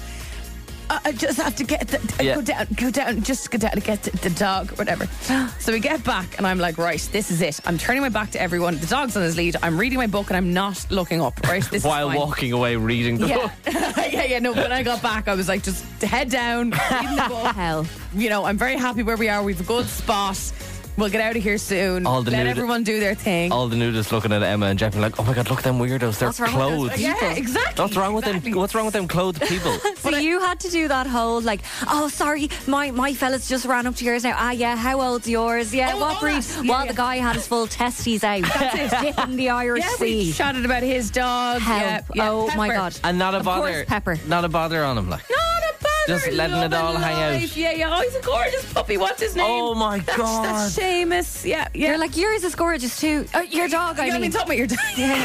Speaker 7: I just have to get go down, just go down to get the dog, whatever. So we get back and I'm like, right, this is it. I'm turning my back to everyone. The dog's on his lead. I'm reading my book and I'm not looking up, right? This
Speaker 8: While
Speaker 7: is fine.
Speaker 8: walking away reading the book.
Speaker 7: No, when I got back, I was like, just head down, reading the book.
Speaker 9: Hell.
Speaker 7: You know, I'm very happy where we are. We've a good spot. We'll get out of here soon. Let everyone do their thing.
Speaker 8: All the nudists looking at Emma and Jeff and like, oh my God, look at them weirdos. They're clothed.
Speaker 7: Yeah, exactly.
Speaker 8: What's wrong with them? What's wrong with them clothed people?
Speaker 9: So you had to do that whole like, oh sorry, my fella's just ran up to yours now. Yeah, how old's yours? Yeah, what breed? While the guy had his full testes out. That's it. Dipping the Irish Sea.
Speaker 7: We chatted about his dog.
Speaker 9: Help.
Speaker 7: Yeah,
Speaker 9: my God.
Speaker 8: And not a
Speaker 9: of
Speaker 8: bother.
Speaker 9: Course, Pepper.
Speaker 8: Not a bother on him, like. Just letting it all hang out.
Speaker 7: Yeah. Oh, he's a gorgeous puppy. What's his name?
Speaker 8: Oh my God.
Speaker 7: That's Seamus. Yeah.
Speaker 9: You're like, yours is gorgeous too. Your dog, I mean.
Speaker 7: Talk about your dog.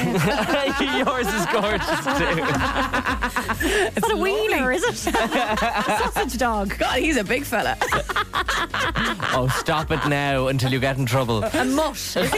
Speaker 8: Yours is gorgeous too.
Speaker 9: It's not a wiener, is it? A sausage dog.
Speaker 7: God, he's a big fella.
Speaker 8: Oh, stop it now until you get in trouble.
Speaker 9: A mutt.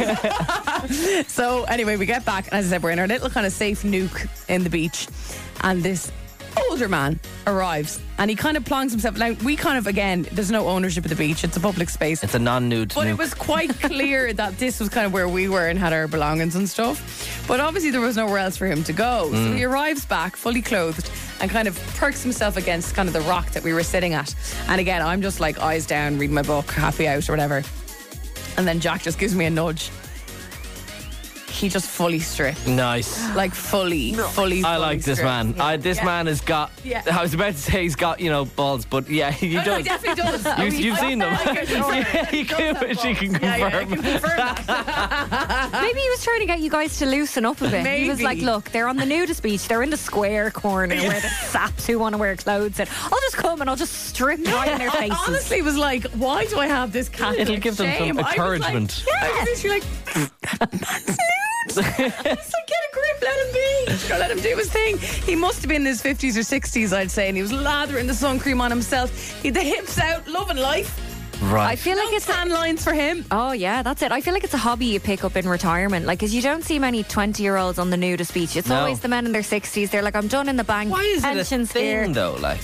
Speaker 7: So anyway, we get back, and as I said, we're in our little kind of safe nuke in the beach, and this older man arrives and he kind of plonks himself. Now, we kind of, again, there's no ownership of the beach. It's a public space.
Speaker 8: It's a non-nude
Speaker 7: But
Speaker 8: nuke.
Speaker 7: it was quite clear that this was kind of where we were and had our belongings and stuff. But obviously there was nowhere else for him to go. So he arrives back fully clothed and kind of perks himself against kind of the rock that we were sitting at. And again, I'm just like eyes down, reading my book, happy out or whatever. And then Jack just gives me a nudge. He just fully stripped.
Speaker 8: Nice.
Speaker 7: Like fully.
Speaker 8: I like this
Speaker 7: stripped.
Speaker 8: man. This man has got, I was about to say he's got, balls, but yeah, he does.
Speaker 7: No, he definitely does.
Speaker 8: You've seen them. She can confirm.
Speaker 7: I can confirm that.
Speaker 9: Maybe he was trying to get you guys to loosen up a bit.
Speaker 7: Maybe.
Speaker 9: He was like, look, they're on the nudist beach. They're in the square corner where the saps who want to wear clothes said, I'll just come and I'll just strip right in their faces.
Speaker 7: I honestly was like, why do I have this Catholic
Speaker 8: It'll give them
Speaker 7: shame?
Speaker 8: some encouragement.
Speaker 7: I was literally like, man's nude. It's like, get a grip, let him be. Just gotta let him do his thing. He must have been in his 50s or 60s, I'd say, and he was lathering the sun cream on himself. He had the hips out, loving life.
Speaker 8: Right.
Speaker 9: I feel like it's
Speaker 7: tan lines for him.
Speaker 9: Oh yeah, that's it. I feel like it's a hobby you pick up in retirement, like, because you don't see many 20-year-olds on the nudist beach. It's always the men in their 60s. They're like, I'm done in the bank.
Speaker 8: Why is it a
Speaker 9: Pensions
Speaker 8: thing
Speaker 9: here.
Speaker 8: though? Like,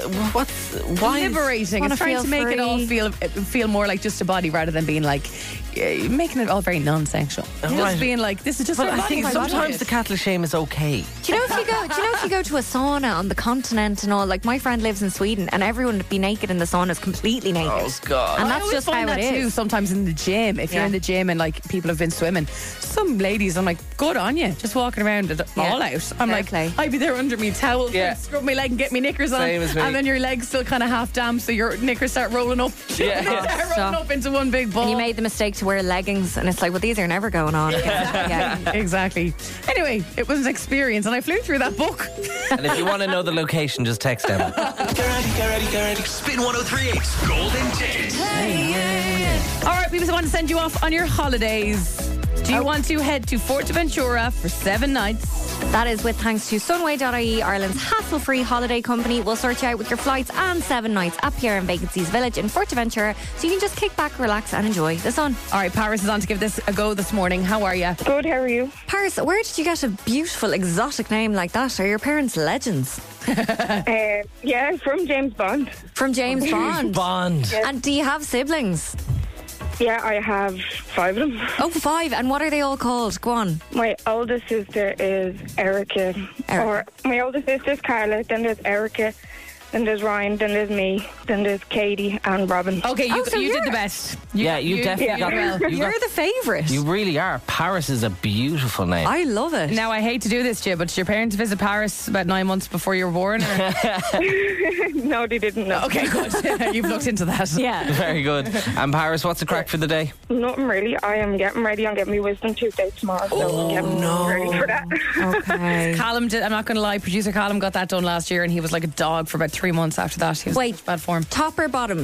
Speaker 8: why
Speaker 7: liberating?
Speaker 9: Wanna
Speaker 7: It's trying
Speaker 9: feel
Speaker 7: to make it all
Speaker 9: free.
Speaker 7: feel more like just a body rather than being like making it all very non-sexual. Just being like, this is just.
Speaker 8: But
Speaker 7: our
Speaker 8: I think
Speaker 7: bodies.
Speaker 8: sometimes the Catholic shame is okay.
Speaker 9: Do you know if you go to a sauna on the continent and all? Like, my friend lives in Sweden, and everyone would be naked in the sauna is completely naked.
Speaker 8: Oh God!
Speaker 9: And
Speaker 7: I
Speaker 9: that's
Speaker 7: always
Speaker 9: just
Speaker 7: find
Speaker 9: how
Speaker 7: that
Speaker 9: it
Speaker 7: too.
Speaker 9: is.
Speaker 7: Sometimes in the gym, if you're in the gym and like people have been swimming, some ladies, I'm like, good on you, just walking around all out. I'm like, I'd be there under me towel, scrub my leg and get my knickers on,
Speaker 8: Same as me.
Speaker 7: and then your legs still kind of half damp, so your knickers start rolling up. They start rolling up into one big ball.
Speaker 9: And you made the mistake to wear leggings, and it's like, well, these are never going on.
Speaker 7: Exactly. Anyway, it was an experience, and I flew through that book.
Speaker 8: And if you want to know the location, just text Emma.
Speaker 5: Get ready. Spin 103.8's Golden Ticket.
Speaker 7: All right, we just want to send you off on your holidays. Do Do you want to head to Forteventura for 7 nights?
Speaker 9: That is with thanks to Sunway.ie, Ireland's hassle-free holiday company. We'll sort you out with your flights and 7 nights at Pierre and Vacancies Village in Forteventura, so you can just kick back, relax and enjoy the sun.
Speaker 7: All right, Paris is on to give this a go this morning. How are you?
Speaker 17: Good, how are you?
Speaker 9: Paris, where did you get a beautiful exotic name like that? Are your parents legends?
Speaker 17: Yeah, from James Bond.
Speaker 9: From James Bond?
Speaker 8: Bond.
Speaker 17: Yes.
Speaker 9: And do you have siblings?
Speaker 17: Yeah, I have 5 of them.
Speaker 9: Oh, 5. And what are they all called? Go on.
Speaker 17: My oldest sister is Erica. Or my oldest sister's Carla, then there's Erica, then there's Ryan, then there's me, then there's Katie and Robin.
Speaker 7: Okay, you
Speaker 9: so
Speaker 7: did
Speaker 9: you're-
Speaker 7: the best.
Speaker 8: You definitely got it.
Speaker 9: You're the favourite.
Speaker 8: You really are. Paris is a beautiful name.
Speaker 9: I love it.
Speaker 7: Now, I hate to do this to you, but did your parents visit Paris about 9 months before you were born? Or?
Speaker 17: No, they didn't know.
Speaker 7: Okay, good. You've looked into that.
Speaker 9: Yeah.
Speaker 8: Very good. And Paris, what's the crack for the day?
Speaker 17: Nothing really. I am getting ready on getting my wisdom tooth out tomorrow, so I'm getting ready for that.
Speaker 9: Okay.
Speaker 7: Callum did, I'm not going to lie, producer Callum got that done last year and he was like a dog for about 3 months after that. He was in bad form.
Speaker 9: Top or bottom?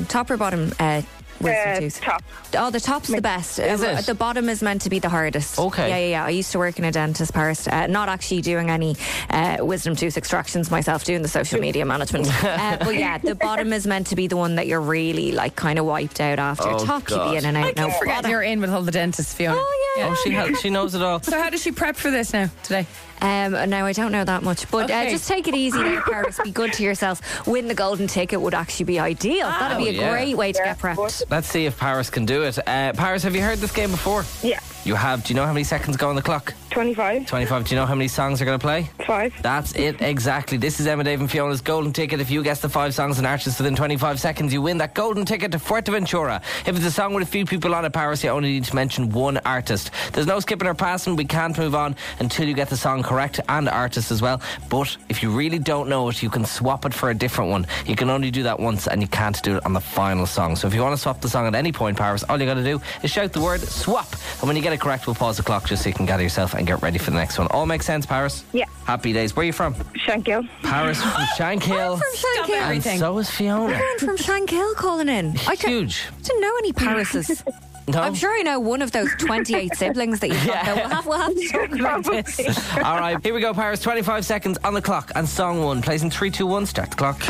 Speaker 9: Wisdom tooth.
Speaker 17: Top.
Speaker 9: Oh, the top's the best.
Speaker 8: Is it?
Speaker 9: The bottom is meant to be the hardest.
Speaker 8: Okay.
Speaker 9: Yeah. I used to work in a dentist, Paris. Not actually doing any wisdom tooth extractions myself, doing the social media management. But yeah, the bottom is meant to be the one that you're really like kind of wiped out after.
Speaker 8: Oh,
Speaker 9: Top
Speaker 8: God.
Speaker 9: could be in and out.
Speaker 7: I keep forgetting you're in with all the dentists, Fiona.
Speaker 9: Oh, yeah.
Speaker 8: She knows it all.
Speaker 7: So how does she prep for this now, today?
Speaker 9: No, I don't know that much, but
Speaker 7: Okay.
Speaker 9: just take it easy there, Paris. Be good to yourself. Win the golden ticket would actually be ideal. That'd be a
Speaker 8: yeah.
Speaker 9: great way to get prepped.
Speaker 8: Let's see if Paris can do it. Paris, have you heard this game before?
Speaker 17: Yeah.
Speaker 8: You have. Do you know how many seconds go on the clock?
Speaker 17: 25.
Speaker 8: 25. Do you know how many songs are going to play?
Speaker 17: 5.
Speaker 8: That's it, exactly. This is Emma, Dave and Fiona's golden ticket. If you guess the 5 songs and artists within 25 seconds, you win that golden ticket to Fuerteventura. If it's a song with a few people on it, Paris, you only need to mention one artist. There's no skipping or passing. We can't move on until you get the song correct and artist as well. But if you really don't know it, you can swap it for a different one. You can only do that once and you can't do it on the final song. So if you want to swap the song at any point, Paris, all you got to do is shout the word swap. And when you get it correct, we'll pause the clock just so you can gather yourself and get ready for the next one. All makes sense, Paris?
Speaker 17: Yeah.
Speaker 8: Happy days. Where are you from?
Speaker 17: Shankill.
Speaker 8: Paris from Shankill.
Speaker 9: I'm from Shankill.
Speaker 8: And so is Fiona.
Speaker 9: Everyone from Shankill calling in.
Speaker 8: Huge.
Speaker 9: I didn't know any Parises.
Speaker 8: No?
Speaker 9: I'm sure I know one of those 28 siblings that you've got. Though. We'll have to talk about this.
Speaker 8: All right, here we go, Paris. 25 seconds on the clock. And song 1 plays in 3, 2, 1. Start the clock.
Speaker 17: 2,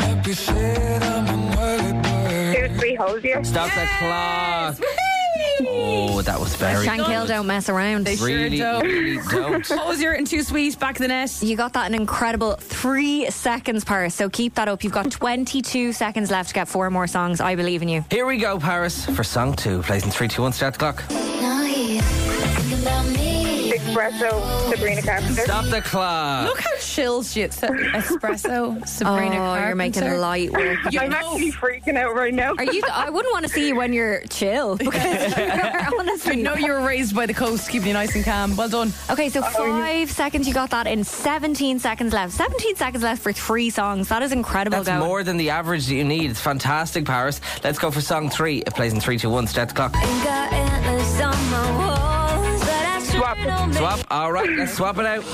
Speaker 17: 3 holes here.
Speaker 8: Stop the clock. Oh, that was very
Speaker 9: Shankill
Speaker 8: good.
Speaker 9: don't mess around.
Speaker 7: They
Speaker 8: Really,
Speaker 7: sure don't.
Speaker 8: really don't.
Speaker 7: What was your and too sweet back of the net?
Speaker 9: You got that an incredible 3 seconds, Paris. So keep that up. You've got 22 seconds left to get 4 more songs. I believe in you.
Speaker 8: Here we go, Paris, for song 2. Plays in 3, 2, 1. Start the clock.
Speaker 17: Espresso, Sabrina Carpenter.
Speaker 8: Stop the clock.
Speaker 7: Look how chill she is. Espresso, Sabrina Carpenter.
Speaker 9: You're making light work.
Speaker 17: I'm actually freaking out right now.
Speaker 9: Are you? I wouldn't want to see you when you're chill. Because you're honestly.
Speaker 7: I know you were raised by the coast, keeping you nice and calm. Well done.
Speaker 9: Okay, so 5 seconds. You got that in 17 seconds left. 17 seconds left for 3 songs. That is incredible.
Speaker 8: That's more than the average that you need. It's fantastic, Paris. Let's go for song 3. It plays in 3, 2, 1. Start the clock. Swap. All right, let's swap it out.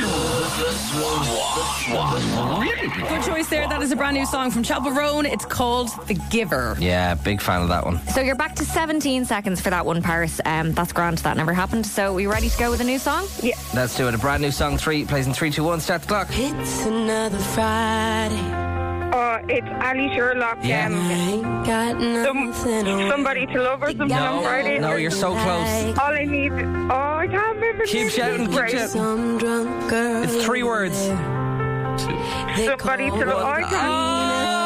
Speaker 7: Good choice there. That is a brand new song from Chapel Roan. It's called The Giver.
Speaker 8: Yeah, big fan of that one.
Speaker 9: So you're back to 17 seconds for that one, Paris. That's grand. That never happened. So are we ready to go with a new song?
Speaker 17: Yeah.
Speaker 8: Let's do it. A brand new song 3 plays in 3, 2, 1. Start the clock.
Speaker 11: It's another Friday.
Speaker 17: It's Ali Sherlock.
Speaker 8: Yeah.
Speaker 17: Somebody to love or something on Friday.
Speaker 8: No, you're so close.
Speaker 17: All I need. I can't remember.
Speaker 8: Keep shouting, keep shouting. It's 3 words.
Speaker 17: Somebody to love. I can't.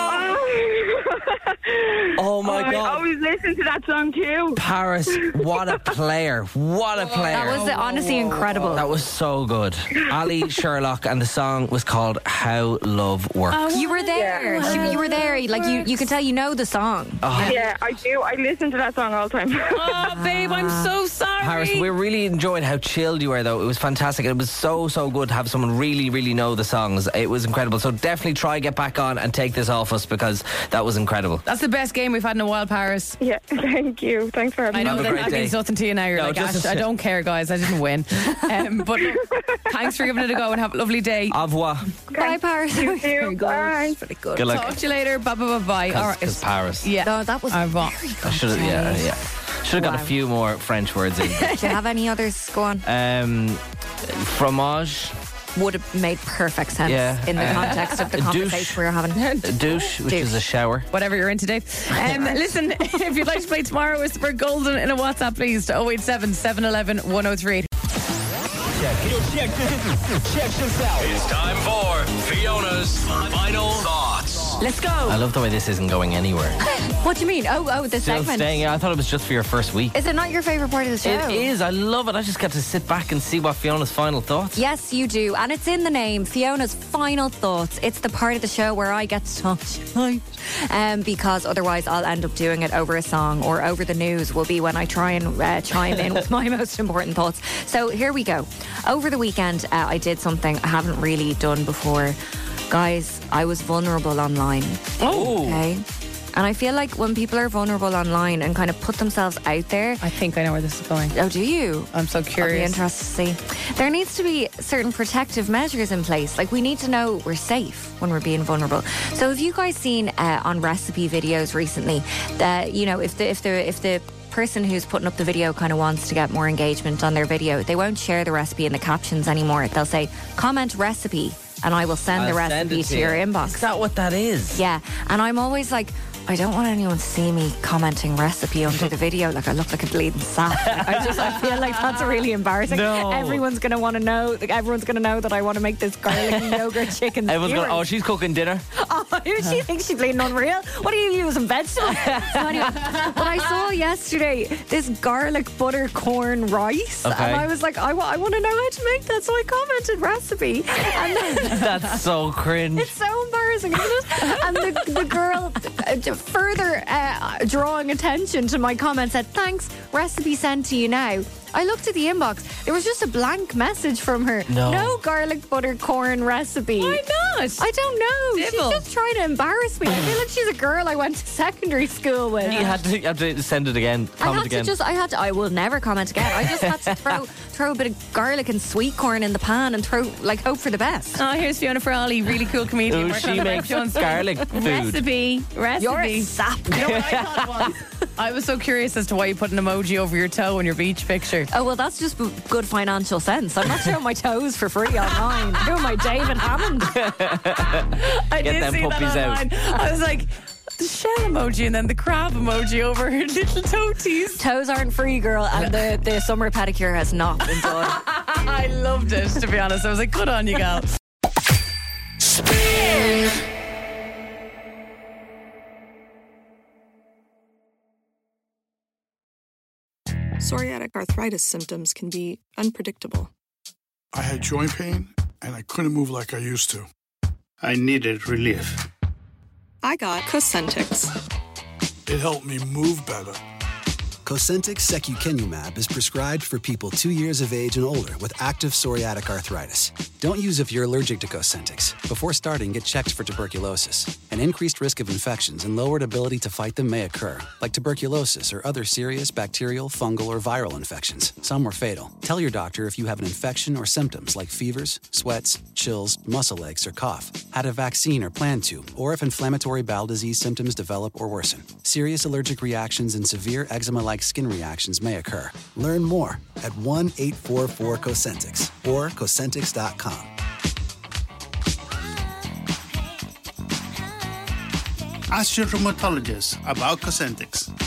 Speaker 8: Oh my
Speaker 17: I
Speaker 8: God.
Speaker 17: always listen to that song too.
Speaker 8: Paris, what a player. What a player.
Speaker 9: That was honestly incredible.
Speaker 8: That was so good. Ali Sherlock, and the song was called How Love Works.
Speaker 9: You were there. You were there. Like you can tell you know the song.
Speaker 8: Oh.
Speaker 17: Yeah, I do. I listen to that song all the time.
Speaker 7: Oh, babe, I'm so sorry.
Speaker 8: Paris, we really enjoyed how chilled you were, though. It was fantastic. It was so good to have someone really know the songs. It was incredible. So definitely try get back on and take this off us, because that was incredible.
Speaker 7: That's the best game we've had in a while, Paris.
Speaker 17: Yeah, thank you. Thanks for having me.
Speaker 7: I know
Speaker 8: Have a great
Speaker 7: that
Speaker 8: day.
Speaker 7: means nothing to you now. You're
Speaker 8: No,
Speaker 7: like,
Speaker 8: just
Speaker 7: Ash,
Speaker 8: a-
Speaker 7: I don't care, guys. I didn't win. But look, thanks for giving it a go and have a lovely day.
Speaker 8: Au revoir.
Speaker 9: Bye, Paris.
Speaker 17: You too.
Speaker 9: Very good.
Speaker 17: Bye.
Speaker 9: Very good.
Speaker 8: Good luck.
Speaker 7: Talk to you later. Bye. All right.
Speaker 8: Because Paris.
Speaker 7: Yeah.
Speaker 9: No, that was
Speaker 7: Au revoir.
Speaker 9: very good.
Speaker 8: I should have, yeah. Should have got a few more French words in.
Speaker 9: Do you have any others? Go on.
Speaker 8: Fromage.
Speaker 9: Would have made perfect sense in the context of the conversation we were having.
Speaker 8: Douche, which is a shower.
Speaker 7: Whatever you're into, Dave. Listen, if you'd like to play tomorrow with Spur Golden in a WhatsApp, please, to 087 711 1038.
Speaker 5: Check this out. It's time for Fiona's Final Thoughts.
Speaker 9: Let's go.
Speaker 8: I love the way this isn't going anywhere.
Speaker 9: What do you mean? Oh, the
Speaker 8: Still
Speaker 9: segment.
Speaker 8: staying. I thought it was just for your first week.
Speaker 9: Is it not your favourite part of the show?
Speaker 8: It is. I love it. I just get to sit back and see what Fiona's final thoughts.
Speaker 9: Yes, you do. And it's in the name, Fiona's Final Thoughts. It's the part of the show where I get to talk because otherwise I'll end up doing it over a song or over the news will be when I try and chime in with my most important thoughts. So here we go. Over the weekend, I did something I haven't really done before. Guys, I was vulnerable online.
Speaker 7: Oh.
Speaker 9: Okay. And I feel like when people are vulnerable online and kind of put themselves out there...
Speaker 7: I think I know where this is going.
Speaker 9: Oh, do you?
Speaker 7: I'm so curious.
Speaker 9: I'll be interested to see. There needs to be certain protective measures in place. Like, we need to know we're safe when we're being vulnerable. So have you guys seen on recipe videos recently that, you know, if the person who's putting up the video kind of wants to get more engagement on their video, they won't share the recipe in the captions anymore. They'll say, comment recipe, and I will send the recipe to your inbox.
Speaker 8: Is that what that is?
Speaker 9: Yeah. And I'm always like, I don't want anyone to see me commenting recipe under the video like I look like a bleeding sap. I feel like that's really embarrassing.
Speaker 8: No.
Speaker 9: Everyone's going to want to know. Like, everyone's going to know that I want to make this garlic yogurt chicken.
Speaker 8: Everyone's going, oh, she's cooking dinner.
Speaker 9: Oh, she thinks she's bleeding unreal. What are you using, vegetables? So anyway, but I saw yesterday this garlic butter corn rice, and I was like, I want to know how to make that. So I commented recipe. And then,
Speaker 8: that's so cringe.
Speaker 9: It's so embarrassing, isn't it? And the girl, further drawing attention to my comment, said, thanks, recipe sent to you now. I looked at the inbox. There was just a blank message from her. No garlic butter corn recipe.
Speaker 7: Why not?
Speaker 9: I don't know.
Speaker 7: Dibble.
Speaker 9: She's just trying to embarrass me. I feel like she's a girl I went to secondary school with.
Speaker 8: You had to send it again. Comment again.
Speaker 9: I will never comment again. I just had to throw a bit of garlic and sweet corn in the pan and hope for the best.
Speaker 7: Oh, here's Fiona Frawley, really cool comedian.
Speaker 8: Oh, she makes garlic food.
Speaker 7: Recipe.
Speaker 9: You're a sap.
Speaker 7: You know what I thought it was? I was so curious as to why you put an emoji over your toe in your beach picture.
Speaker 9: Oh, well, that's just good financial sense. I'm not showing my toes for free online. I'm doing my David Hammond.
Speaker 7: I
Speaker 8: Get
Speaker 7: did
Speaker 8: them
Speaker 7: see
Speaker 8: puppies
Speaker 7: that online.
Speaker 8: out.
Speaker 7: I was like, the shell emoji and then the crab emoji over her little toesies.
Speaker 9: Toes aren't free, girl, and the summer pedicure has not been done.
Speaker 7: I loved it, to be honest. I was like, good on you, gal.
Speaker 5: Spin.
Speaker 1: Psoriatic arthritis symptoms can be unpredictable.
Speaker 2: I had joint pain, and I couldn't move like I used to.
Speaker 3: I needed relief.
Speaker 1: I got Cosentix.
Speaker 2: It helped me move better.
Speaker 4: Cosentix secukinumab is prescribed for people 2 years of age and older with active psoriatic arthritis. Don't use if you're allergic to Cosentix. Before starting, get checked for tuberculosis. An increased risk of infections and lowered ability to fight them may occur, like tuberculosis or other serious bacterial, fungal, or viral infections. Some were fatal. Tell your doctor if you have an infection or symptoms like fevers, sweats, chills, muscle aches, or cough, had a vaccine or plan to, or if inflammatory bowel disease symptoms develop or worsen. Serious allergic reactions and severe eczema-like skin reactions may occur. Learn more at 1-844-COSENTIX or Cosentix.com.
Speaker 3: Ask your rheumatologist about Cosentix.